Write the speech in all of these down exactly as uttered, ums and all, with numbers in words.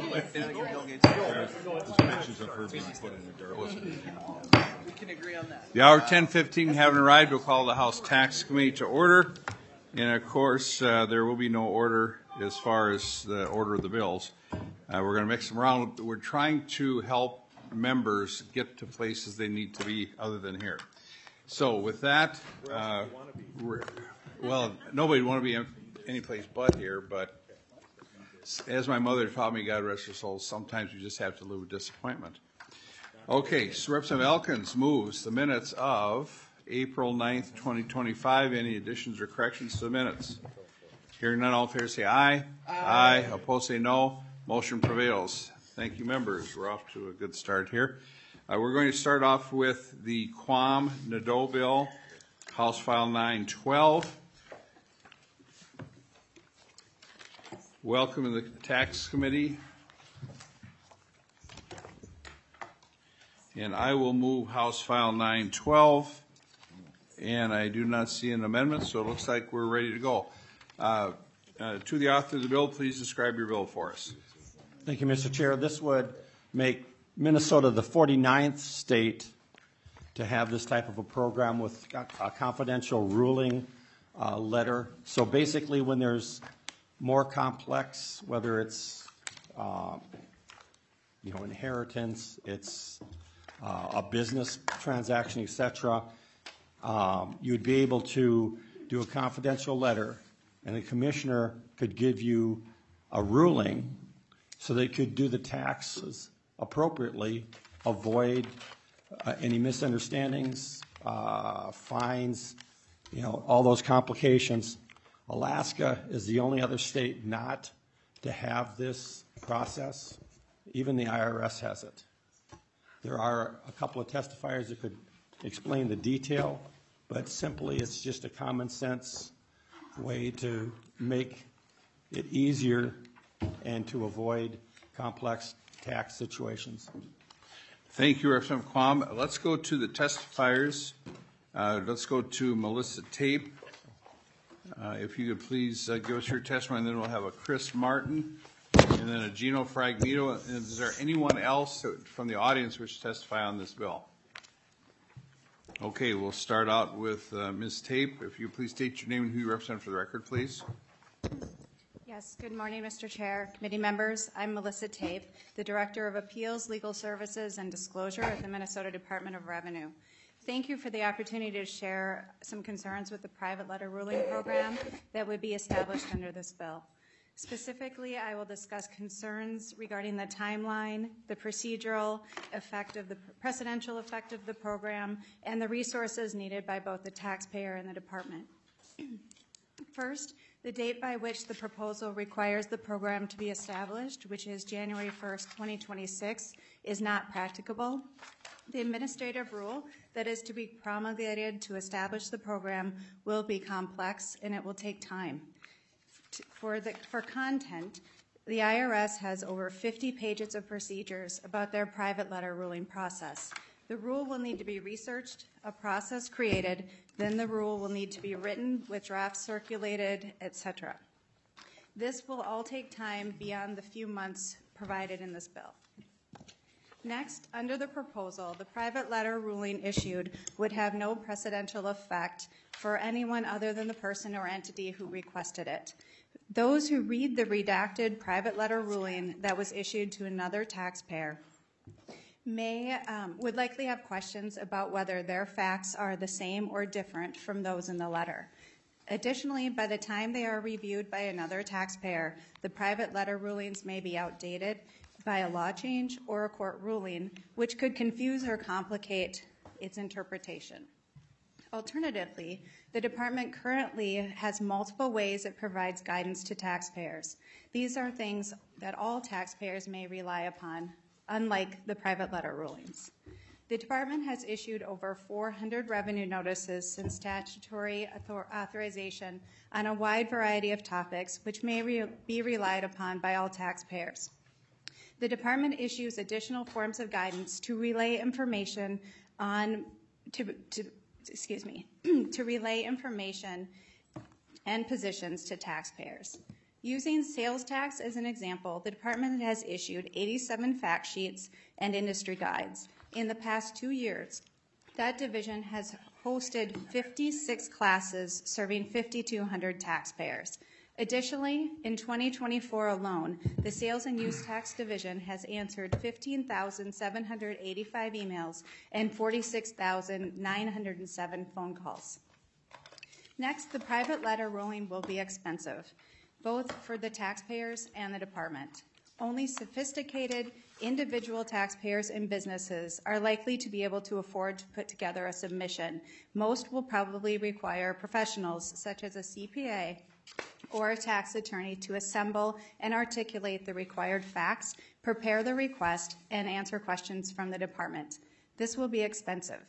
Suspensions of her being put in the dirt. We can agree on that. The hour ten fifteen having arrived, we'll call the House Tax Committee to order. And of course, uh, there will be no order as far as the order of the bills. Uh, we're going to mix them around. We're trying to help members get to places they need to be other than here. So with that, uh, we're, well, nobody would want to be any place but here, but as my mother taught me, God rest her soul, sometimes you just have to live with disappointment. Okay, so Representative Elkins moves the minutes of April ninth, twenty twenty-five. Any additions or corrections to the minutes? Hearing none, all in favor say aye. Aye. Aye. Opposed say no. Motion prevails. Thank you, members. We're off to a good start here. Uh, we're going to start off with the Quam Nadeau bill, House File nine twelve. Welcome to the Tax Committee. And I will move House File nine twelve. And I do not see an amendment, so it looks like we're ready to go. Uh, uh, to the author of the bill, please describe your bill for us. Thank you, Mister Chair. This would make Minnesota the forty-ninth state to have this type of a program with a confidential ruling uh, letter. So basically, when there's more complex, whether it's uh, you know inheritance, it's uh, a business transaction, et cetera, um, you would be able to do a confidential letter, and the commissioner could give you a ruling so they could do the taxes appropriately, avoid uh, any misunderstandings, uh, fines, you know, all those complications. Alaska is the only other state not to have this process. Even the I R S has it. There are a couple of testifiers that could explain the detail, but simply it's just a common sense way to make it easier and to avoid complex tax situations. Thank you, Representative Quam. Let's go to the testifiers. Uh, let's go to Melissa Tape. Uh, if you could please uh, give us your testimony, and then we'll have a Chris Martin, and then a Gino Fragmito. And is there anyone else from the audience wish to testify on this bill? Okay, we'll start out with uh, Miz Tape. If you please state your name and who you represent for the record, please. Yes, good morning, Mister Chair, committee members. I'm Melissa Tape, the Director of Appeals, Legal Services, and Disclosure at the Minnesota Department of Revenue. Thank you for the opportunity to share some concerns with the private letter ruling program that would be established under this bill. Specifically, I will discuss concerns regarding the timeline, the procedural effect of the precedential effect of the program, and the resources needed by both the taxpayer and the department. First, the date by which the proposal requires the program to be established, which is January first, twenty twenty-six, is not practicable. The administrative rule that is to be promulgated to establish the program will be complex, and it will take time. For, the, for content, the I R S has over fifty pages of procedures about their private letter ruling process. The rule will need to be researched, a process created, then the rule will need to be written with drafts circulated, et cetera. This will all take time beyond the few months provided in this bill. Next, under the proposal, the private letter ruling issued would have no precedential effect for anyone other than the person or entity who requested it. Those who read the redacted private letter ruling that was issued to another taxpayer may um, would likely have questions about whether their facts are the same or different from those in the letter. Additionally, by the time they are reviewed by another taxpayer, the private letter rulings may be outdated by a law change or a court ruling, which could confuse or complicate its interpretation. Alternatively, the department currently has multiple ways it provides guidance to taxpayers. These are things that all taxpayers may rely upon, unlike the private letter rulings. The department has issued over four hundred revenue notices since statutory author- authorization on a wide variety of topics, which may re- be relied upon by all taxpayers. The department issues additional forms of guidance to relay information on to, to excuse me to relay information and positions to taxpayers. Using sales tax as an example, the department has issued eighty-seven fact sheets and industry guides. In the past two years, that division has hosted fifty-six classes serving five thousand two hundred taxpayers. Additionally, in twenty twenty-four alone, the Sales and Use Tax Division has answered fifteen thousand seven hundred eighty-five emails and forty-six thousand nine hundred seven phone calls. Next, the private letter ruling will be expensive, both for the taxpayers and the department. Only sophisticated individual taxpayers and businesses are likely to be able to afford to put together a submission. Most will probably require professionals such as a C P A or a tax attorney to assemble and articulate the required facts, prepare the request, and answer questions from the department. This will be expensive.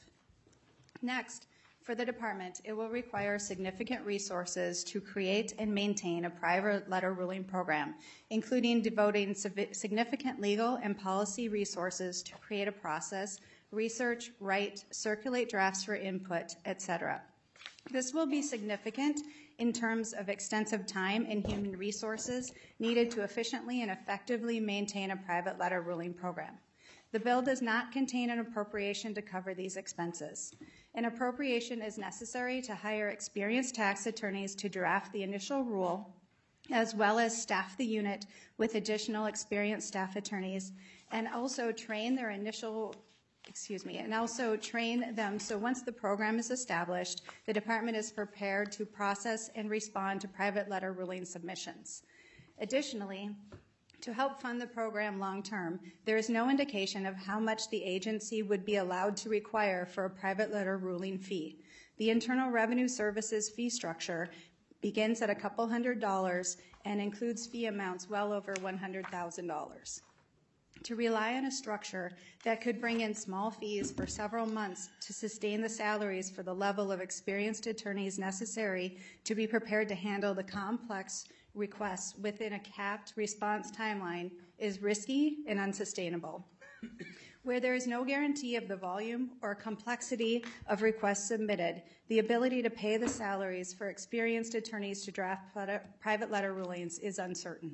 Next, for the department, it will require significant resources to create and maintain a private letter ruling program, including devoting significant legal and policy resources to create a process, research, write, circulate drafts for input, et cetera. This will be significant in terms of extensive time and human resources needed to efficiently and effectively maintain a private letter ruling program. The bill does not contain an appropriation to cover these expenses. An appropriation is necessary to hire experienced tax attorneys to draft the initial rule, as well as staff the unit with additional experienced staff attorneys, and also train their initial excuse me, and also train them so once the program is established, the department is prepared to process and respond to private letter ruling submissions. Additionally, to help fund the program long-term, there is no indication of how much the agency would be allowed to require for a private letter ruling fee. The Internal Revenue Services fee structure begins at a couple hundred dollars and includes fee amounts well over one hundred thousand dollars. To rely on a structure that could bring in small fees for several months to sustain the salaries for the level of experienced attorneys necessary to be prepared to handle the complex requests within a capped response timeline is risky and unsustainable. Where there is no guarantee of the volume or complexity of requests submitted, the ability to pay the salaries for experienced attorneys to draft private letter rulings is uncertain.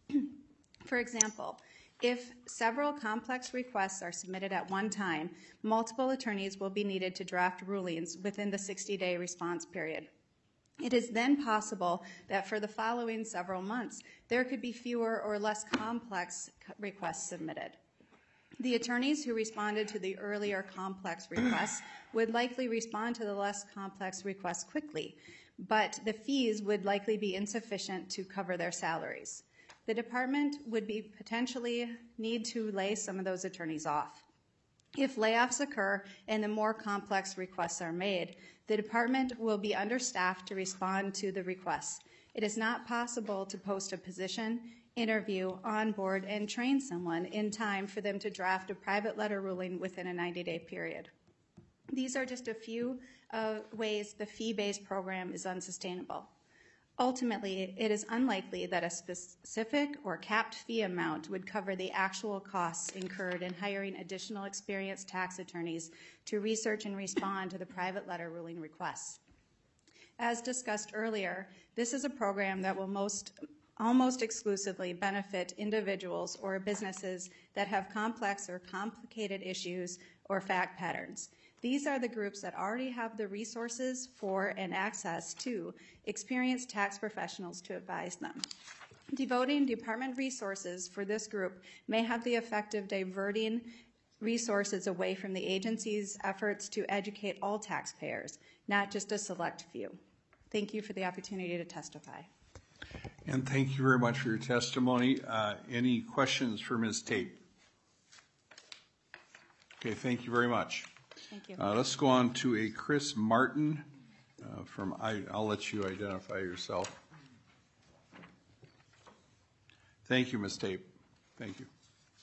For example, if several complex requests are submitted at one time, multiple attorneys will be needed to draft rulings within the sixty-day response period. It is then possible that for the following several months, there could be fewer or less complex requests submitted. The attorneys who responded to the earlier complex requests would likely respond to the less complex requests quickly, but the fees would likely be insufficient to cover their salaries. The department would be potentially need to lay some of those attorneys off. If layoffs occur and the more complex requests are made, the department will be understaffed to respond to the requests. It is not possible to post a position, interview, onboard, and train someone in time for them to draft a private letter ruling within a ninety-day period. These are just a few uh, ways the fee-based program is unsustainable. Ultimately, it is unlikely that a specific or capped fee amount would cover the actual costs incurred in hiring additional experienced tax attorneys to research and respond to the private letter ruling requests. As discussed earlier, this is a program that will most, almost exclusively benefit individuals or businesses that have complex or complicated issues or fact patterns. These are the groups that already have the resources for and access to experienced tax professionals to advise them. Devoting department resources for this group may have the effect of diverting resources away from the agency's efforts to educate all taxpayers, not just a select few. Thank you for the opportunity to testify. And thank you very much for your testimony. Uh, any questions for Miz Tate? Okay, thank you very much. Thank you. Uh, let's go on to a Chris Martin uh, from, I, I'll let you identify yourself. Thank you, Miz Tate. Thank you.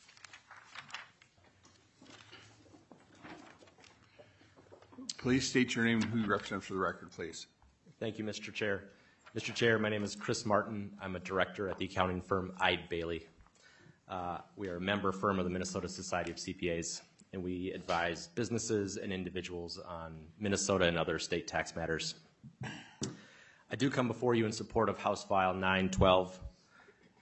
Please state your name and who you represent for the record, please. Thank you, Mister Chair. Mister Chair, my name is Chris Martin. I'm a director at the accounting firm Eide Bailey. Uh, we are a member firm of the Minnesota Society of C P As, and we advise businesses and individuals on Minnesota and other state tax matters. I do come before you in support of House File nine twelve,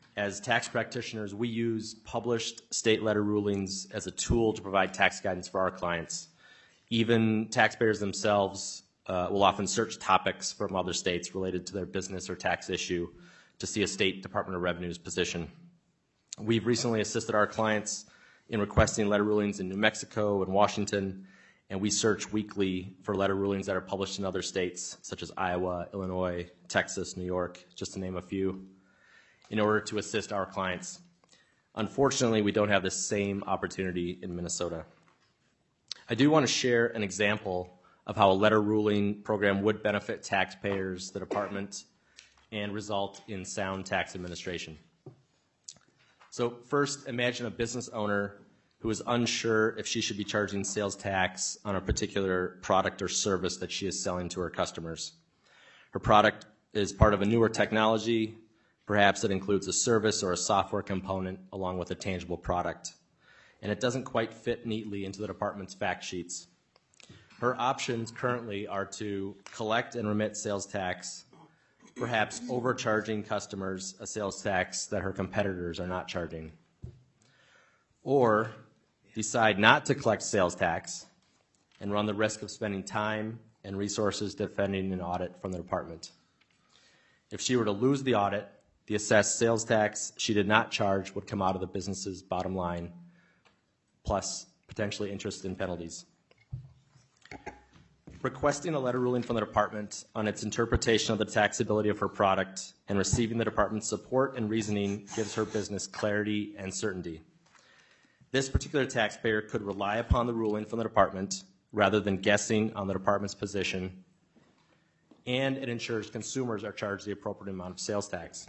As tax practitioners, we use published state letter rulings as a tool to provide tax guidance for our clients. Even taxpayers themselves uh, will often search topics from other states related to their business or tax issue to see a state Department of Revenue's position. We've recently assisted our clients in requesting letter rulings in New Mexico and Washington, and we search weekly for letter rulings that are published in other states, such as Iowa, Illinois, Texas, New York, just to name a few, in order to assist our clients. Unfortunately, we don't have the same opportunity in Minnesota. I do want to share an example of how a letter ruling program would benefit taxpayers, the department, and result in sound tax administration. So first, imagine a business owner who is unsure if she should be charging sales tax on a particular product or service that she is selling to her customers. Her product is part of a newer technology. Perhaps it includes a service or a software component along with a tangible product, and it doesn't quite fit neatly into the department's fact sheets. Her options currently are to collect and remit sales tax, perhaps overcharging customers a sales tax that her competitors are not charging, or decide not to collect sales tax and run the risk of spending time and resources defending an audit from the department. If she were to lose the audit, the assessed sales tax she did not charge would come out of the business's bottom line, plus potentially interest and penalties. Requesting a letter ruling from the department on its interpretation of the taxability of her product and receiving the department's support and reasoning gives her business clarity and certainty. This particular taxpayer could rely upon the ruling from the department rather than guessing on the department's position, and it ensures consumers are charged the appropriate amount of sales tax.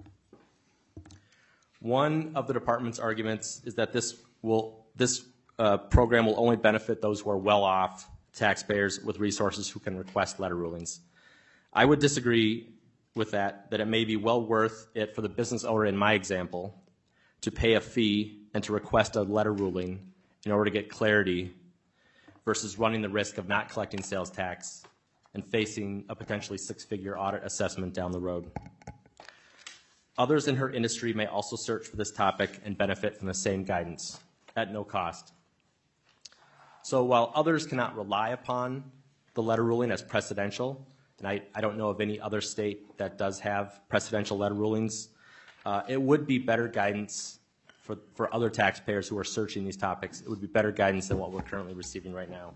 One of the department's arguments is that this will this uh, program will only benefit those who are well off taxpayers with resources who can request letter rulings. I would disagree with that, that it may be well worth it for the business owner in my example to pay a fee and to request a letter ruling in order to get clarity versus running the risk of not collecting sales tax and facing a potentially six-figure audit assessment down the road. Others in her industry may also search for this topic and benefit from the same guidance at no cost. So while others cannot rely upon the letter ruling as precedential, and I, I don't know of any other state that does have precedential letter rulings, uh, it would be better guidance for, for other taxpayers who are searching these topics. It would be better guidance than what we're currently receiving right now.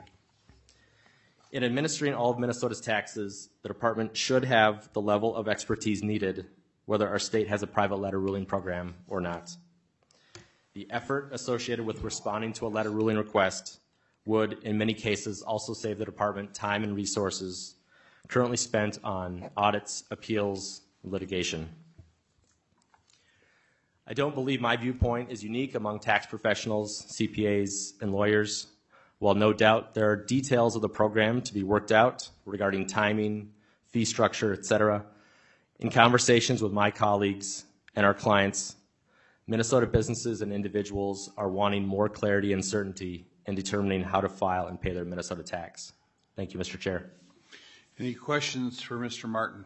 In administering all of Minnesota's taxes, the department should have the level of expertise needed, whether our state has a private letter ruling program or not. The effort associated with responding to a letter ruling request would, in many cases, also save the department time and resources currently spent on audits, appeals, and litigation. I don't believe my viewpoint is unique among tax professionals, C P As, and lawyers. While no doubt there are details of the program to be worked out regarding timing, fee structure, et cetera, in conversations with my colleagues and our clients, Minnesota businesses and individuals are wanting more clarity and certainty in determining how to file and pay their Minnesota tax. Thank you, Mister Chair. Any questions for Mister Martin?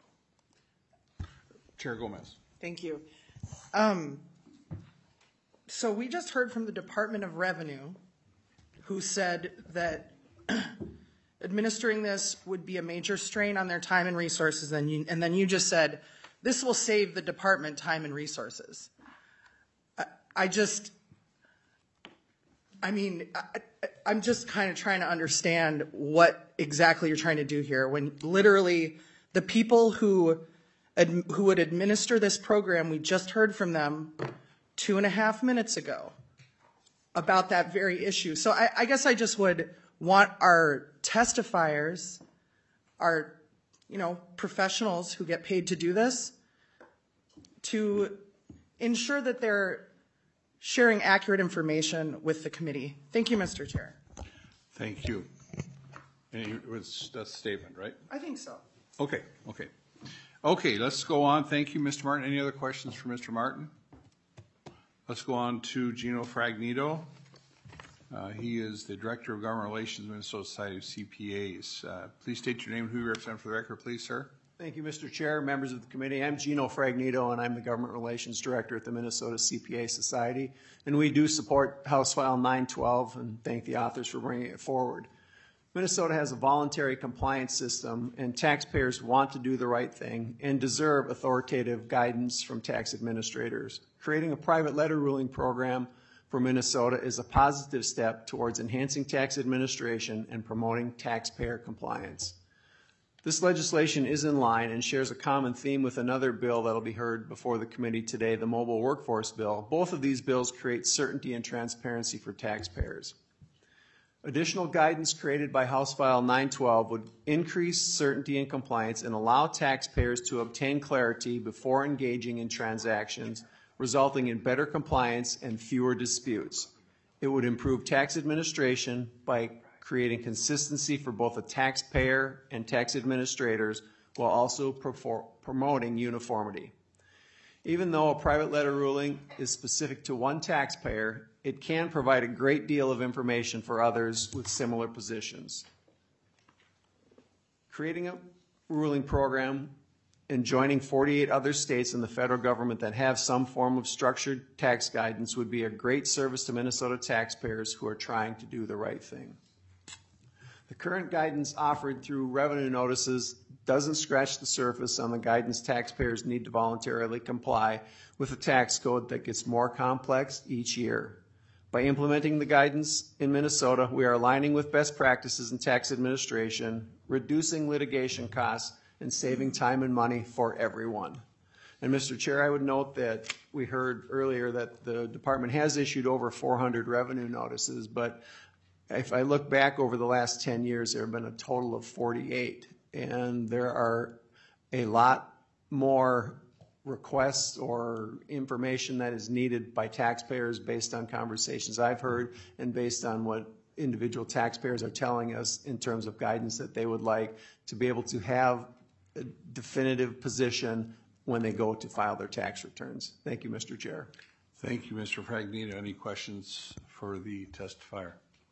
Chair Gomez. Thank you. Um, so we just heard from the Department of Revenue, who said that administering this would be a major strain on their time and resources, and, you, and then you just said, this will save the department time and resources. I, I just, I mean, I, I'm just kind of trying to understand what exactly you're trying to do here, when literally the people who, ad, who would administer this program, we just heard from them two and a half minutes ago about that very issue. So I, I guess I just would want our testifiers, our, you know, professionals who get paid to do this, to ensure that they're sharing accurate information with the committee. Thank you, Mister Chair. Thank you. Any, was that a statement, right? I think so. Okay, okay. Okay, let's go on. Thank you, Mister Martin. Any other questions for Mister Martin? Let's go on to Gino Fragnito. Uh, he is the Director of Government Relations, Minnesota Society of C P As. Uh, please state your name and who you represent for the record, please, sir. Thank you, Mister Chair, members of the committee. I'm Gino Fragnito, and I'm the Government Relations Director at the Minnesota C P A Society. And we do support House File nine twelve and thank the authors for bringing it forward. Minnesota has a voluntary compliance system, and taxpayers want to do the right thing and deserve authoritative guidance from tax administrators. Creating a private letter ruling program for Minnesota is a positive step towards enhancing tax administration and promoting taxpayer compliance. This legislation is in line and shares a common theme with another bill that will be heard before the committee today, the Mobile Workforce Bill. Both of these bills create certainty and transparency for taxpayers. Additional guidance created by House File nine twelve would increase certainty and compliance and allow taxpayers to obtain clarity before engaging in transactions, resulting in better compliance and fewer disputes. It would improve tax administration by creating consistency for both the taxpayer and tax administrators while also promoting uniformity. Even though a private letter ruling is specific to one taxpayer, it can provide a great deal of information for others with similar positions. Creating a ruling program and joining forty-eight other states in the federal government that have some form of structured tax guidance would be a great service to Minnesota taxpayers who are trying to do the right thing. The current guidance offered through revenue notices doesn't scratch the surface on the guidance taxpayers need to voluntarily comply with a tax code that gets more complex each year. By implementing the guidance in Minnesota, we are aligning with best practices in tax administration, reducing litigation costs, and saving time and money for everyone. And Mister Chair, I would note that we heard earlier that the department has issued over four hundred revenue notices, but if I look back over the last ten years, there have been a total of forty-eight, and there are a lot more requests or information that is needed by taxpayers based on conversations I've heard and based on what individual taxpayers are telling us in terms of guidance that they would like to be able to have a definitive position when they go to file their tax returns. Thank you, Mister Chair. Thank you, Mister Fragnito. Any questions for the testifier?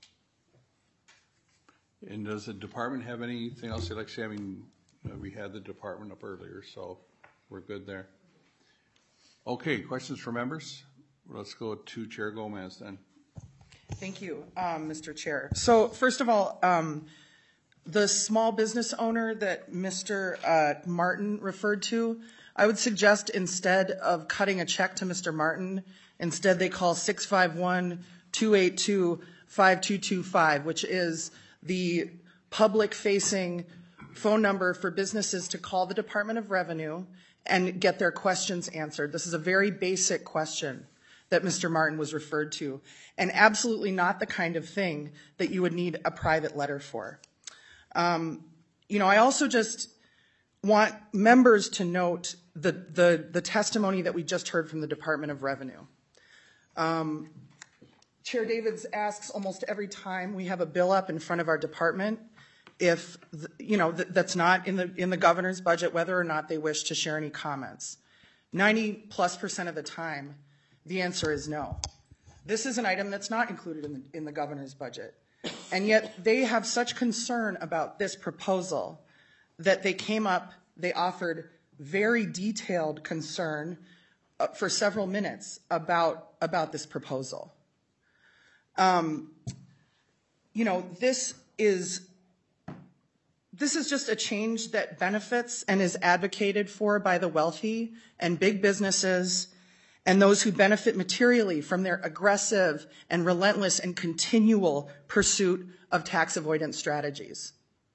And does the department have anything else they'd like to say? I mean, uh, we had the department up earlier, so we're good there. Okay, questions for members? Let's go to Chair Gomez then. Thank you, um, Mister Chair. So first of all, um, the small business owner that Mister Uh, Martin referred to, I would suggest instead of cutting a check to Mister Martin, instead they call six five one, two eight two, five two two five, which is the public-facing phone number for businesses to call the Department of Revenue and get their questions answered. This is a very basic question that Mister Martin was referred to, and absolutely not the kind of thing that you would need a private letter for. Um, you know, I also just want members to note the, the, the testimony that we just heard from the Department of Revenue. Um, Chair Davids asks almost every time we have a bill up in front of our department if, you know, th that's not in the, in the governor's budget, whether or not they wish to share any comments. ninety plus percent of the time, the answer is no. This is an item that's not included in the, in the governor's budget. And yet they have such concern about this proposal that they came up, they offered very detailed concern uh, for several minutes about, about this proposal. Um, you know, this is, this is just a change that benefits and is advocated for by the wealthy and big businesses and those who benefit materially from their aggressive and relentless and continual pursuit of tax avoidance strategies.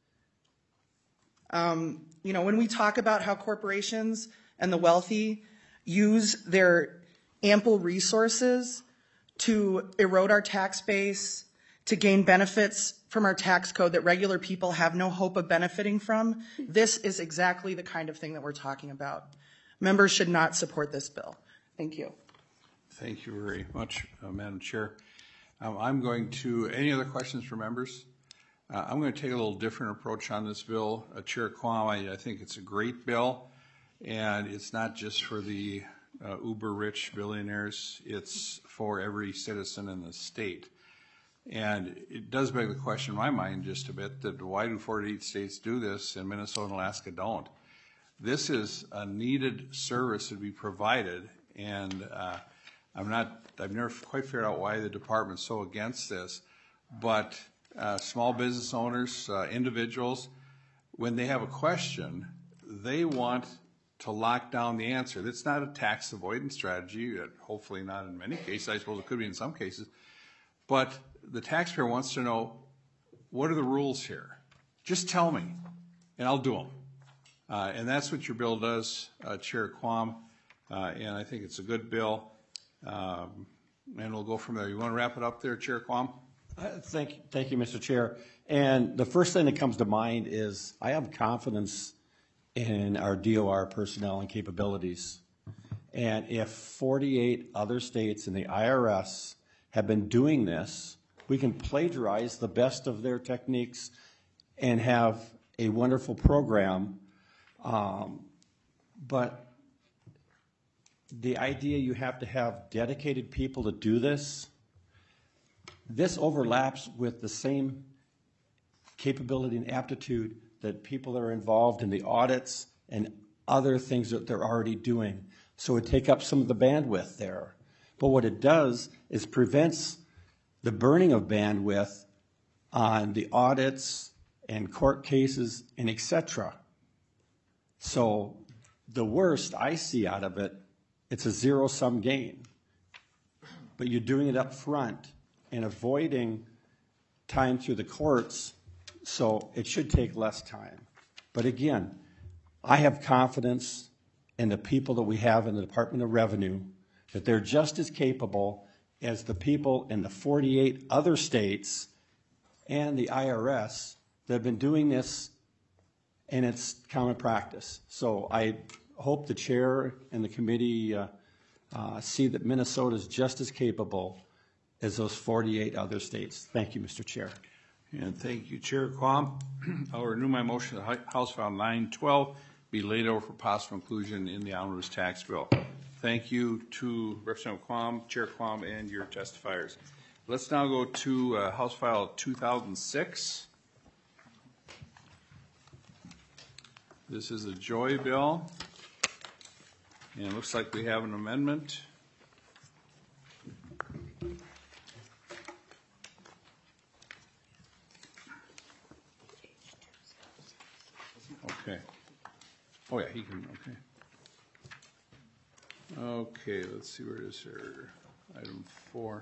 Um, you know, when we talk about how corporations and the wealthy use their ample resources to erode our tax base, to gain benefits from our tax code that regular people have no hope of benefiting from, this is exactly the kind of thing that we're talking about. Members should not support this bill. Thank you. Thank you very much, uh, Madam Chair. Um, I'm going to, any other questions for members? Uh, I'm going to take a little different approach on this bill. Uh, Chair Quam, I, I think it's a great bill, and it's not just for the uh, uber rich billionaires, it's for every citizen in the state. And it does beg the question in my mind just a bit that why do forty-eight states do this and Minnesota and Alaska don't? This is a needed service to be provided, and uh, I'm not, I've never quite figured out why the department's so against this, but uh, small business owners, uh, individuals, when they have a question, they want to lock down the answer. It's not a tax avoidance strategy, uh, hopefully not in many cases. I suppose it could be in some cases. But the taxpayer wants to know, what are the rules here? Just tell me, and I'll do them. Uh, and that's what your bill does, uh, Chair Quam, uh, and I think it's a good bill. Um, and we'll go from there. You want to wrap it up there, Chair Quam? Uh, Thank, thank you, Mister Chair. And the first thing that comes to mind is I have confidence in our D O R personnel and capabilities. And if forty-eight other states and the I R S have been doing this, we can plagiarize the best of their techniques and have a wonderful program. Um, but the idea you have to have dedicated people to do this, this overlaps with the same capability and aptitude that people that are involved in the audits and other things that they're already doing. So it take up some of the bandwidth there. But what it does is prevents the burning of bandwidth on the audits and court cases and et cetera. So the worst I see out of it, it's a zero-sum gain. But you're doing it up front and avoiding time through the courts, so it should take less time. But again, I have confidence in the people that we have in the Department of Revenue, that they're just as capable as the people in the forty-eight other states and the I R S that have been doing this, and it's common practice. So I hope the chair and the committee uh, uh, see that Minnesota is just as capable as those forty-eight other states. Thank you, Mister Chair. And thank you, Chair Quam. I'll renew my motion that House File nine twelve be laid over for possible inclusion in the omnibus tax bill. Thank you to Representative Quam, Chair Quam, and your testifiers. Let's now go to uh, House File two thousand six. This is a Joy bill, and it looks like we have an amendment. Okay. Oh, yeah, he can, okay. Okay, let's see where it is here. Item four.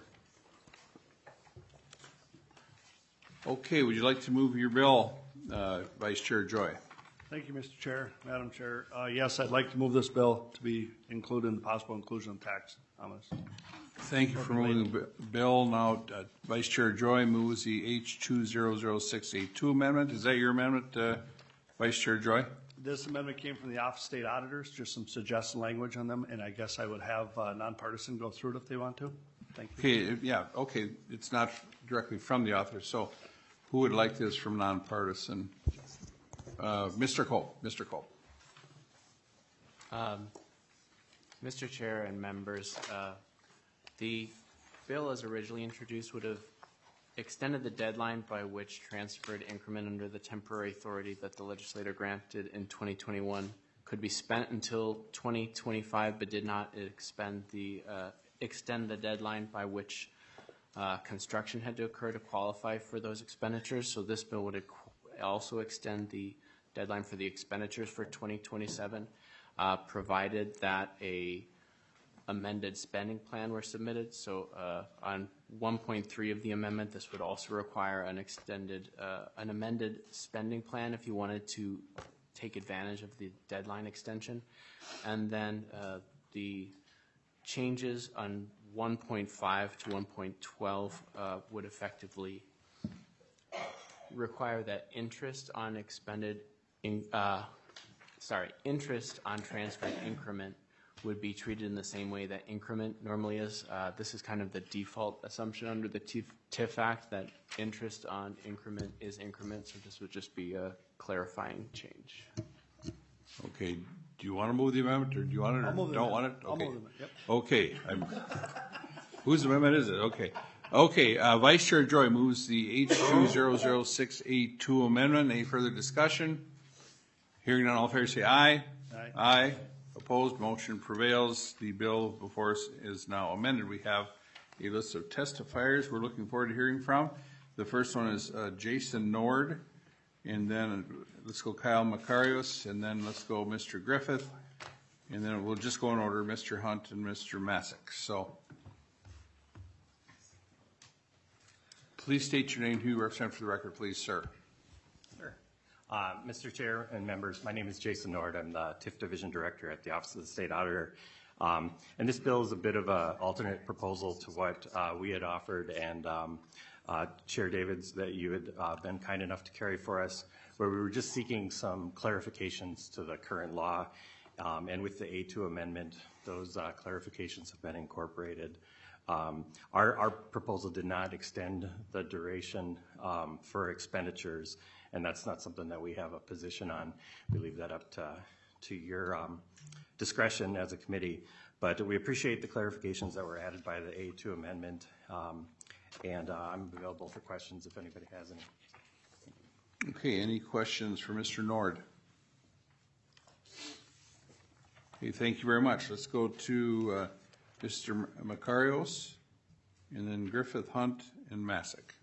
Okay, would you like to move your bill, uh, Vice Chair Joy? Thank you, Mister Chair, Madam Chair. Uh, yes, I'd like to move this bill to be included in the possible inclusion of tax on this. Thank you for moving the bill. Now, uh, Vice Chair Joy moves the H two zero zero six eight two amendment. Is that your amendment, uh, Vice Chair Joy? This amendment came from the Office of State Auditors, just some suggested language on them, and I guess I would have uh, nonpartisan go through it if they want to. Thank you. Okay, yeah, okay. It's not directly from the author, so who would like this from nonpartisan? Uh, Mister Cole, Mister Cole. Um, Mister Chair and members, uh, the bill as originally introduced would have extended the deadline by which transferred increment under the temporary authority that the legislator granted in twenty twenty-one could be spent until twenty twenty-five, but did not expend the, uh, extend the deadline by which uh, construction had to occur to qualify for those expenditures. So this bill would also extend the deadline for the expenditures for twenty twenty-seven, uh, provided that a amended spending plan were submitted. So uh, on one point three of the amendment, this would also require an extended, uh, an amended spending plan if you wanted to take advantage of the deadline extension. And then uh, the changes on one point five to one point twelve uh, would effectively require that interest on expended, in, uh, sorry, interest on transferred increment would be treated in the same way that increment normally is. Uh, this is kind of the default assumption under the T I F Act, that interest on increment is increment, so this would just be a clarifying change. Okay, do you want to move the amendment, or do you want it, or I'll move the don't want it? amendment. I'll Okay. move the amendment, yep. Okay. I'm, whose amendment is it? Okay. Okay, uh, Vice Chair Joy moves the H two zero zero six eight two amendment. Any further discussion? Hearing none, all in favor say aye. Aye. Opposed, motion prevails. The bill before us is now amended. We have a list of testifiers we're looking forward to hearing from. The first one is uh, Jason Nord, and then uh, let's go Kyle Makarios, and then let's go Mister Griffith, and then we'll just go in order, Mister Hunt and Mister Masick. So please state your name, who you represent for the record, please, sir. Sure. Uh, Mister Chair and members, my name is Jason Nord. I'm the TIF Division Director at the Office of the State Auditor. Um, and this bill is a bit of an alternate proposal to what uh, we had offered, and um, uh, Chair Davids, that you had uh, been kind enough to carry for us, where we were just seeking some clarifications to the current law. Um, and with the A two amendment, those uh, clarifications have been incorporated. Um, our, our proposal did not extend the duration um, for expenditures, and that's not something that we have a position on. We leave that up to, to your um, discretion as a committee. But we appreciate the clarifications that were added by the A two amendment, um, and uh, I'm available for questions if anybody has any. Okay, any questions for Mister Nord? Okay, thank you very much. Let's go to uh, Mister Makarios, and then Griffith, Hunt, and Masick.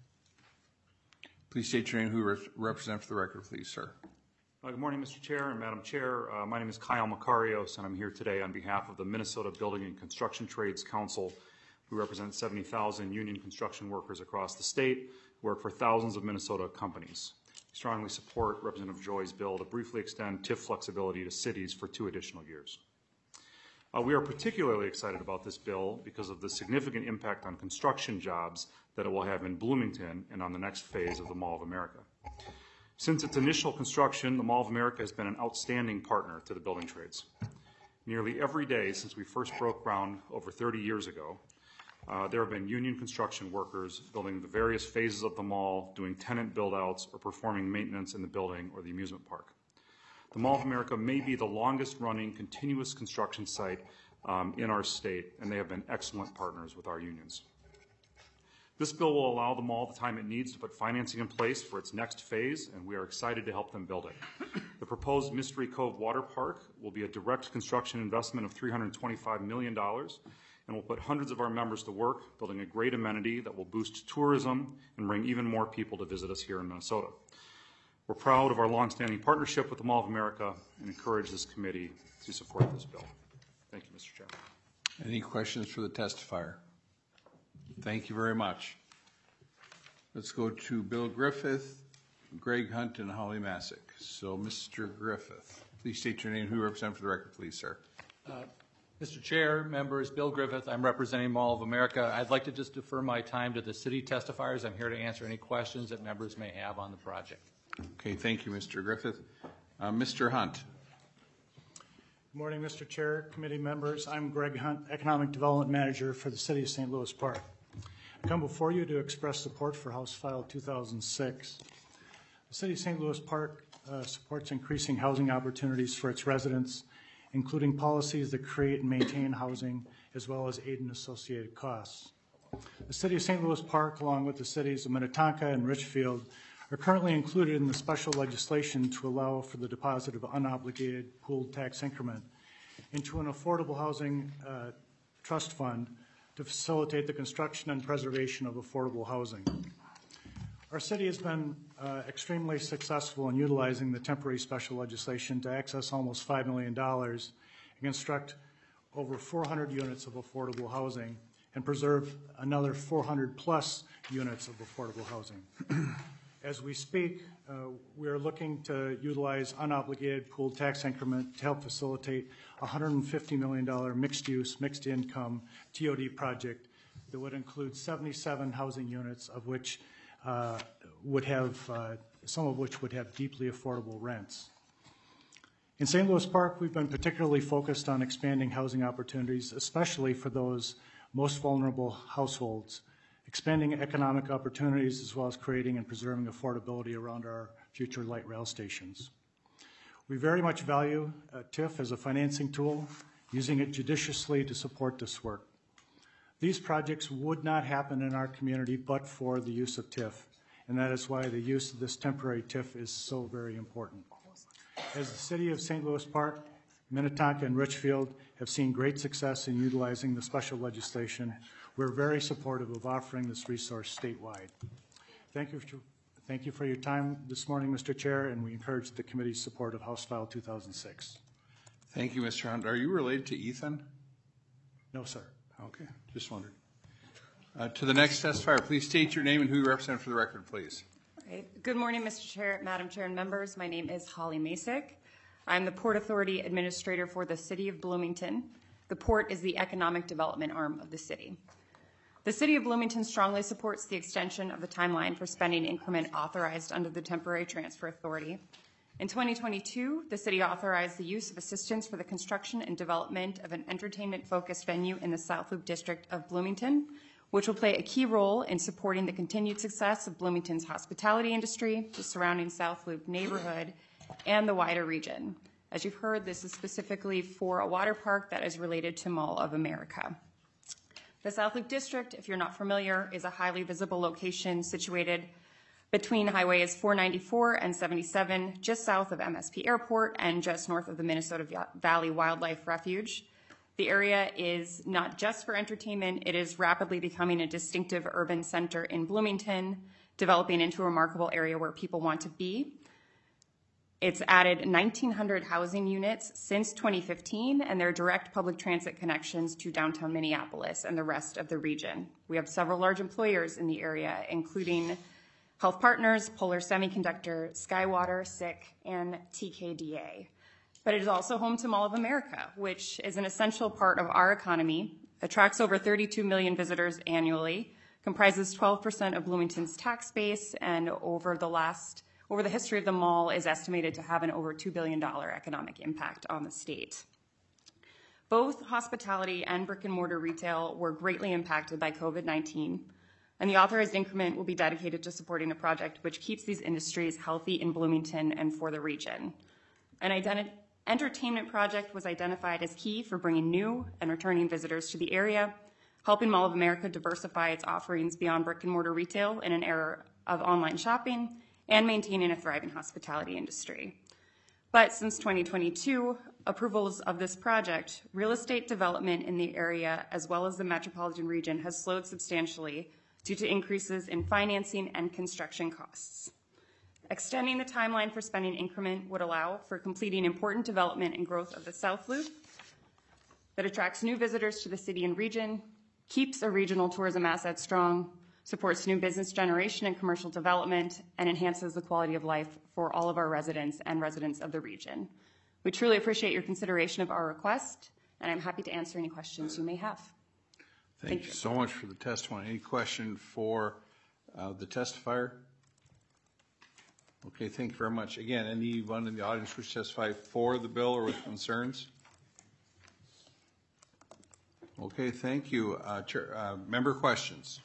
Please state your name, who you re- represent for the record, please, sir. Uh, good morning, Mister Chair and Madam Chair. Uh, my name is Kyle Makarios, and I'm here today on behalf of the Minnesota Building and Construction Trades Council, who represents seventy thousand union construction workers across the state who work for thousands of Minnesota companies. We strongly support Representative Joy's bill to briefly extend TIF flexibility to cities for two additional years. Uh, we are particularly excited about this bill because of the significant impact on construction jobs that it will have in Bloomington and on the next phase of the Mall of America. Since its initial construction, the Mall of America has been an outstanding partner to the building trades. Nearly every day since we first broke ground over thirty years ago, uh, there have been union construction workers building the various phases of the mall, doing tenant build-outs, or performing maintenance in the building or the amusement park. The Mall of America may be the longest-running continuous construction site um, in our state, and they have been excellent partners with our unions. This bill will allow the mall the time it needs to put financing in place for its next phase, and we are excited to help them build it. The proposed Mystery Cove Water Park will be a direct construction investment of three hundred twenty-five million dollars and will put hundreds of our members to work building a great amenity that will boost tourism and bring even more people to visit us here in Minnesota. We're proud of our longstanding partnership with the Mall of America and encourage this committee to support this bill. Thank you, Mister Chairman. Any questions for the testifier? Thank you very much. Let's go to Bill Griffith, Greg Hunt, and Holly Masick. So, Mister Griffith, please state your name, who you represent for the record, please, sir. Uh, Mister Chair, members, Bill Griffith, I'm representing Mall of America. I'd like to just defer my time to the city testifiers. I'm here to answer any questions that members may have on the project. Okay, thank you, Mister Griffith. Uh, Mister Hunt. Good morning, Mister Chair, committee members. I'm Greg Hunt, Economic Development Manager for the City of Saint Louis Park. I come before you to express support for House File two thousand six. The City of Saint Louis Park uh, supports increasing housing opportunities for its residents, including policies that create and maintain housing, as well as aid and associated costs. The City of Saint Louis Park, along with the cities of Minnetonka and Richfield, are currently included in the special legislation to allow for the deposit of unobligated pooled tax increment into an affordable housing uh, trust fund to facilitate the construction and preservation of affordable housing. Our city has been uh, extremely successful in utilizing the temporary special legislation to access almost five million dollars and construct over four hundred units of affordable housing and preserve another four hundred plus units of affordable housing. As we speak, uh, we are looking to utilize unobligated pooled tax increment to help facilitate a one hundred fifty million dollars mixed-use, mixed-income T O D project that would include seventy-seven housing units, of which uh, would have, uh, some of which would have deeply affordable rents. In Saint Louis Park, we've been particularly focused on expanding housing opportunities, especially for those most vulnerable households, expanding economic opportunities, as well as creating and preserving affordability around our future light rail stations. We very much value uh, TIF as a financing tool, using it judiciously to support this work. These projects would not happen in our community but for the use of TIF, and that is why the use of this temporary TIF is so very important. As the City of Saint Louis Park, Minnetonka and Richfield have seen great success in utilizing the special legislation. We're very supportive of offering this resource statewide. Thank you for, thank you for your time this morning, Mister Chair, and we encourage the committee's support of House File two thousand six. Thank you, Mister Hunt. Are you related to Ethan? No, sir. Okay, just wondered. Uh, to the next testifier, please state your name and who you represent for the record, please. Right. Good morning, Mister Chair, Madam Chair, and members. My name is Holly Masick. I'm the Port Authority Administrator for the City of Bloomington. The port is the economic development arm of the city. The City of Bloomington strongly supports the extension of the timeline for spending increment authorized under the Temporary Transfer Authority. In twenty twenty-two, the city authorized the use of assistance for the construction and development of an entertainment-focused venue in the South Loop District of Bloomington, which will play a key role in supporting the continued success of Bloomington's hospitality industry, the surrounding South Loop neighborhood, and the wider region. As you've heard, this is specifically for a water park that is related to Mall of America. The South Loop District, if you're not familiar, is a highly visible location situated between highways four ninety-four and seventy-seven, just south of M S P Airport and just north of the Minnesota Valley Wildlife Refuge. The area is not just for entertainment, it is rapidly becoming a distinctive urban center in Bloomington, developing into a remarkable area where people want to be. It's added nineteen hundred housing units since twenty fifteen, and there are direct public transit connections to downtown Minneapolis and the rest of the region. We have several large employers in the area, including Health Partners, Polar Semiconductor, Skywater, S I C, and T K D A. But it is also home to Mall of America, which is an essential part of our economy, attracts over thirty-two million visitors annually, comprises twelve percent of Bloomington's tax base, and over the last, over the history of the mall is estimated to have an over two billion dollars economic impact on the state. Both hospitality and brick and mortar retail were greatly impacted by COVID nineteen, and the authorized increment will be dedicated to supporting a project which keeps these industries healthy in Bloomington and for the region. An identi- entertainment project was identified as key for bringing new and returning visitors to the area, helping Mall of America diversify its offerings beyond brick and mortar retail in an era of online shopping, and maintaining a thriving hospitality industry. But since twenty twenty-two, approvals of this project, real estate development in the area as well as the metropolitan region has slowed substantially due to increases in financing and construction costs. Extending the timeline for spending increment would allow for completing important development and growth of the South Loop that attracts new visitors to the city and region, keeps a regional tourism asset strong, supports new business generation and commercial development, and enhances the quality of life for all of our residents and residents of the region. We truly appreciate your consideration of our request, and I'm happy to answer any questions you may have. Thank, Thank you you. so much for the testimony. Any question for uh, the testifier? Okay, thank you very much. Again, anyone in the audience wish to testify for the bill or with concerns? Okay, thank you. Uh, Chair, uh, member questions?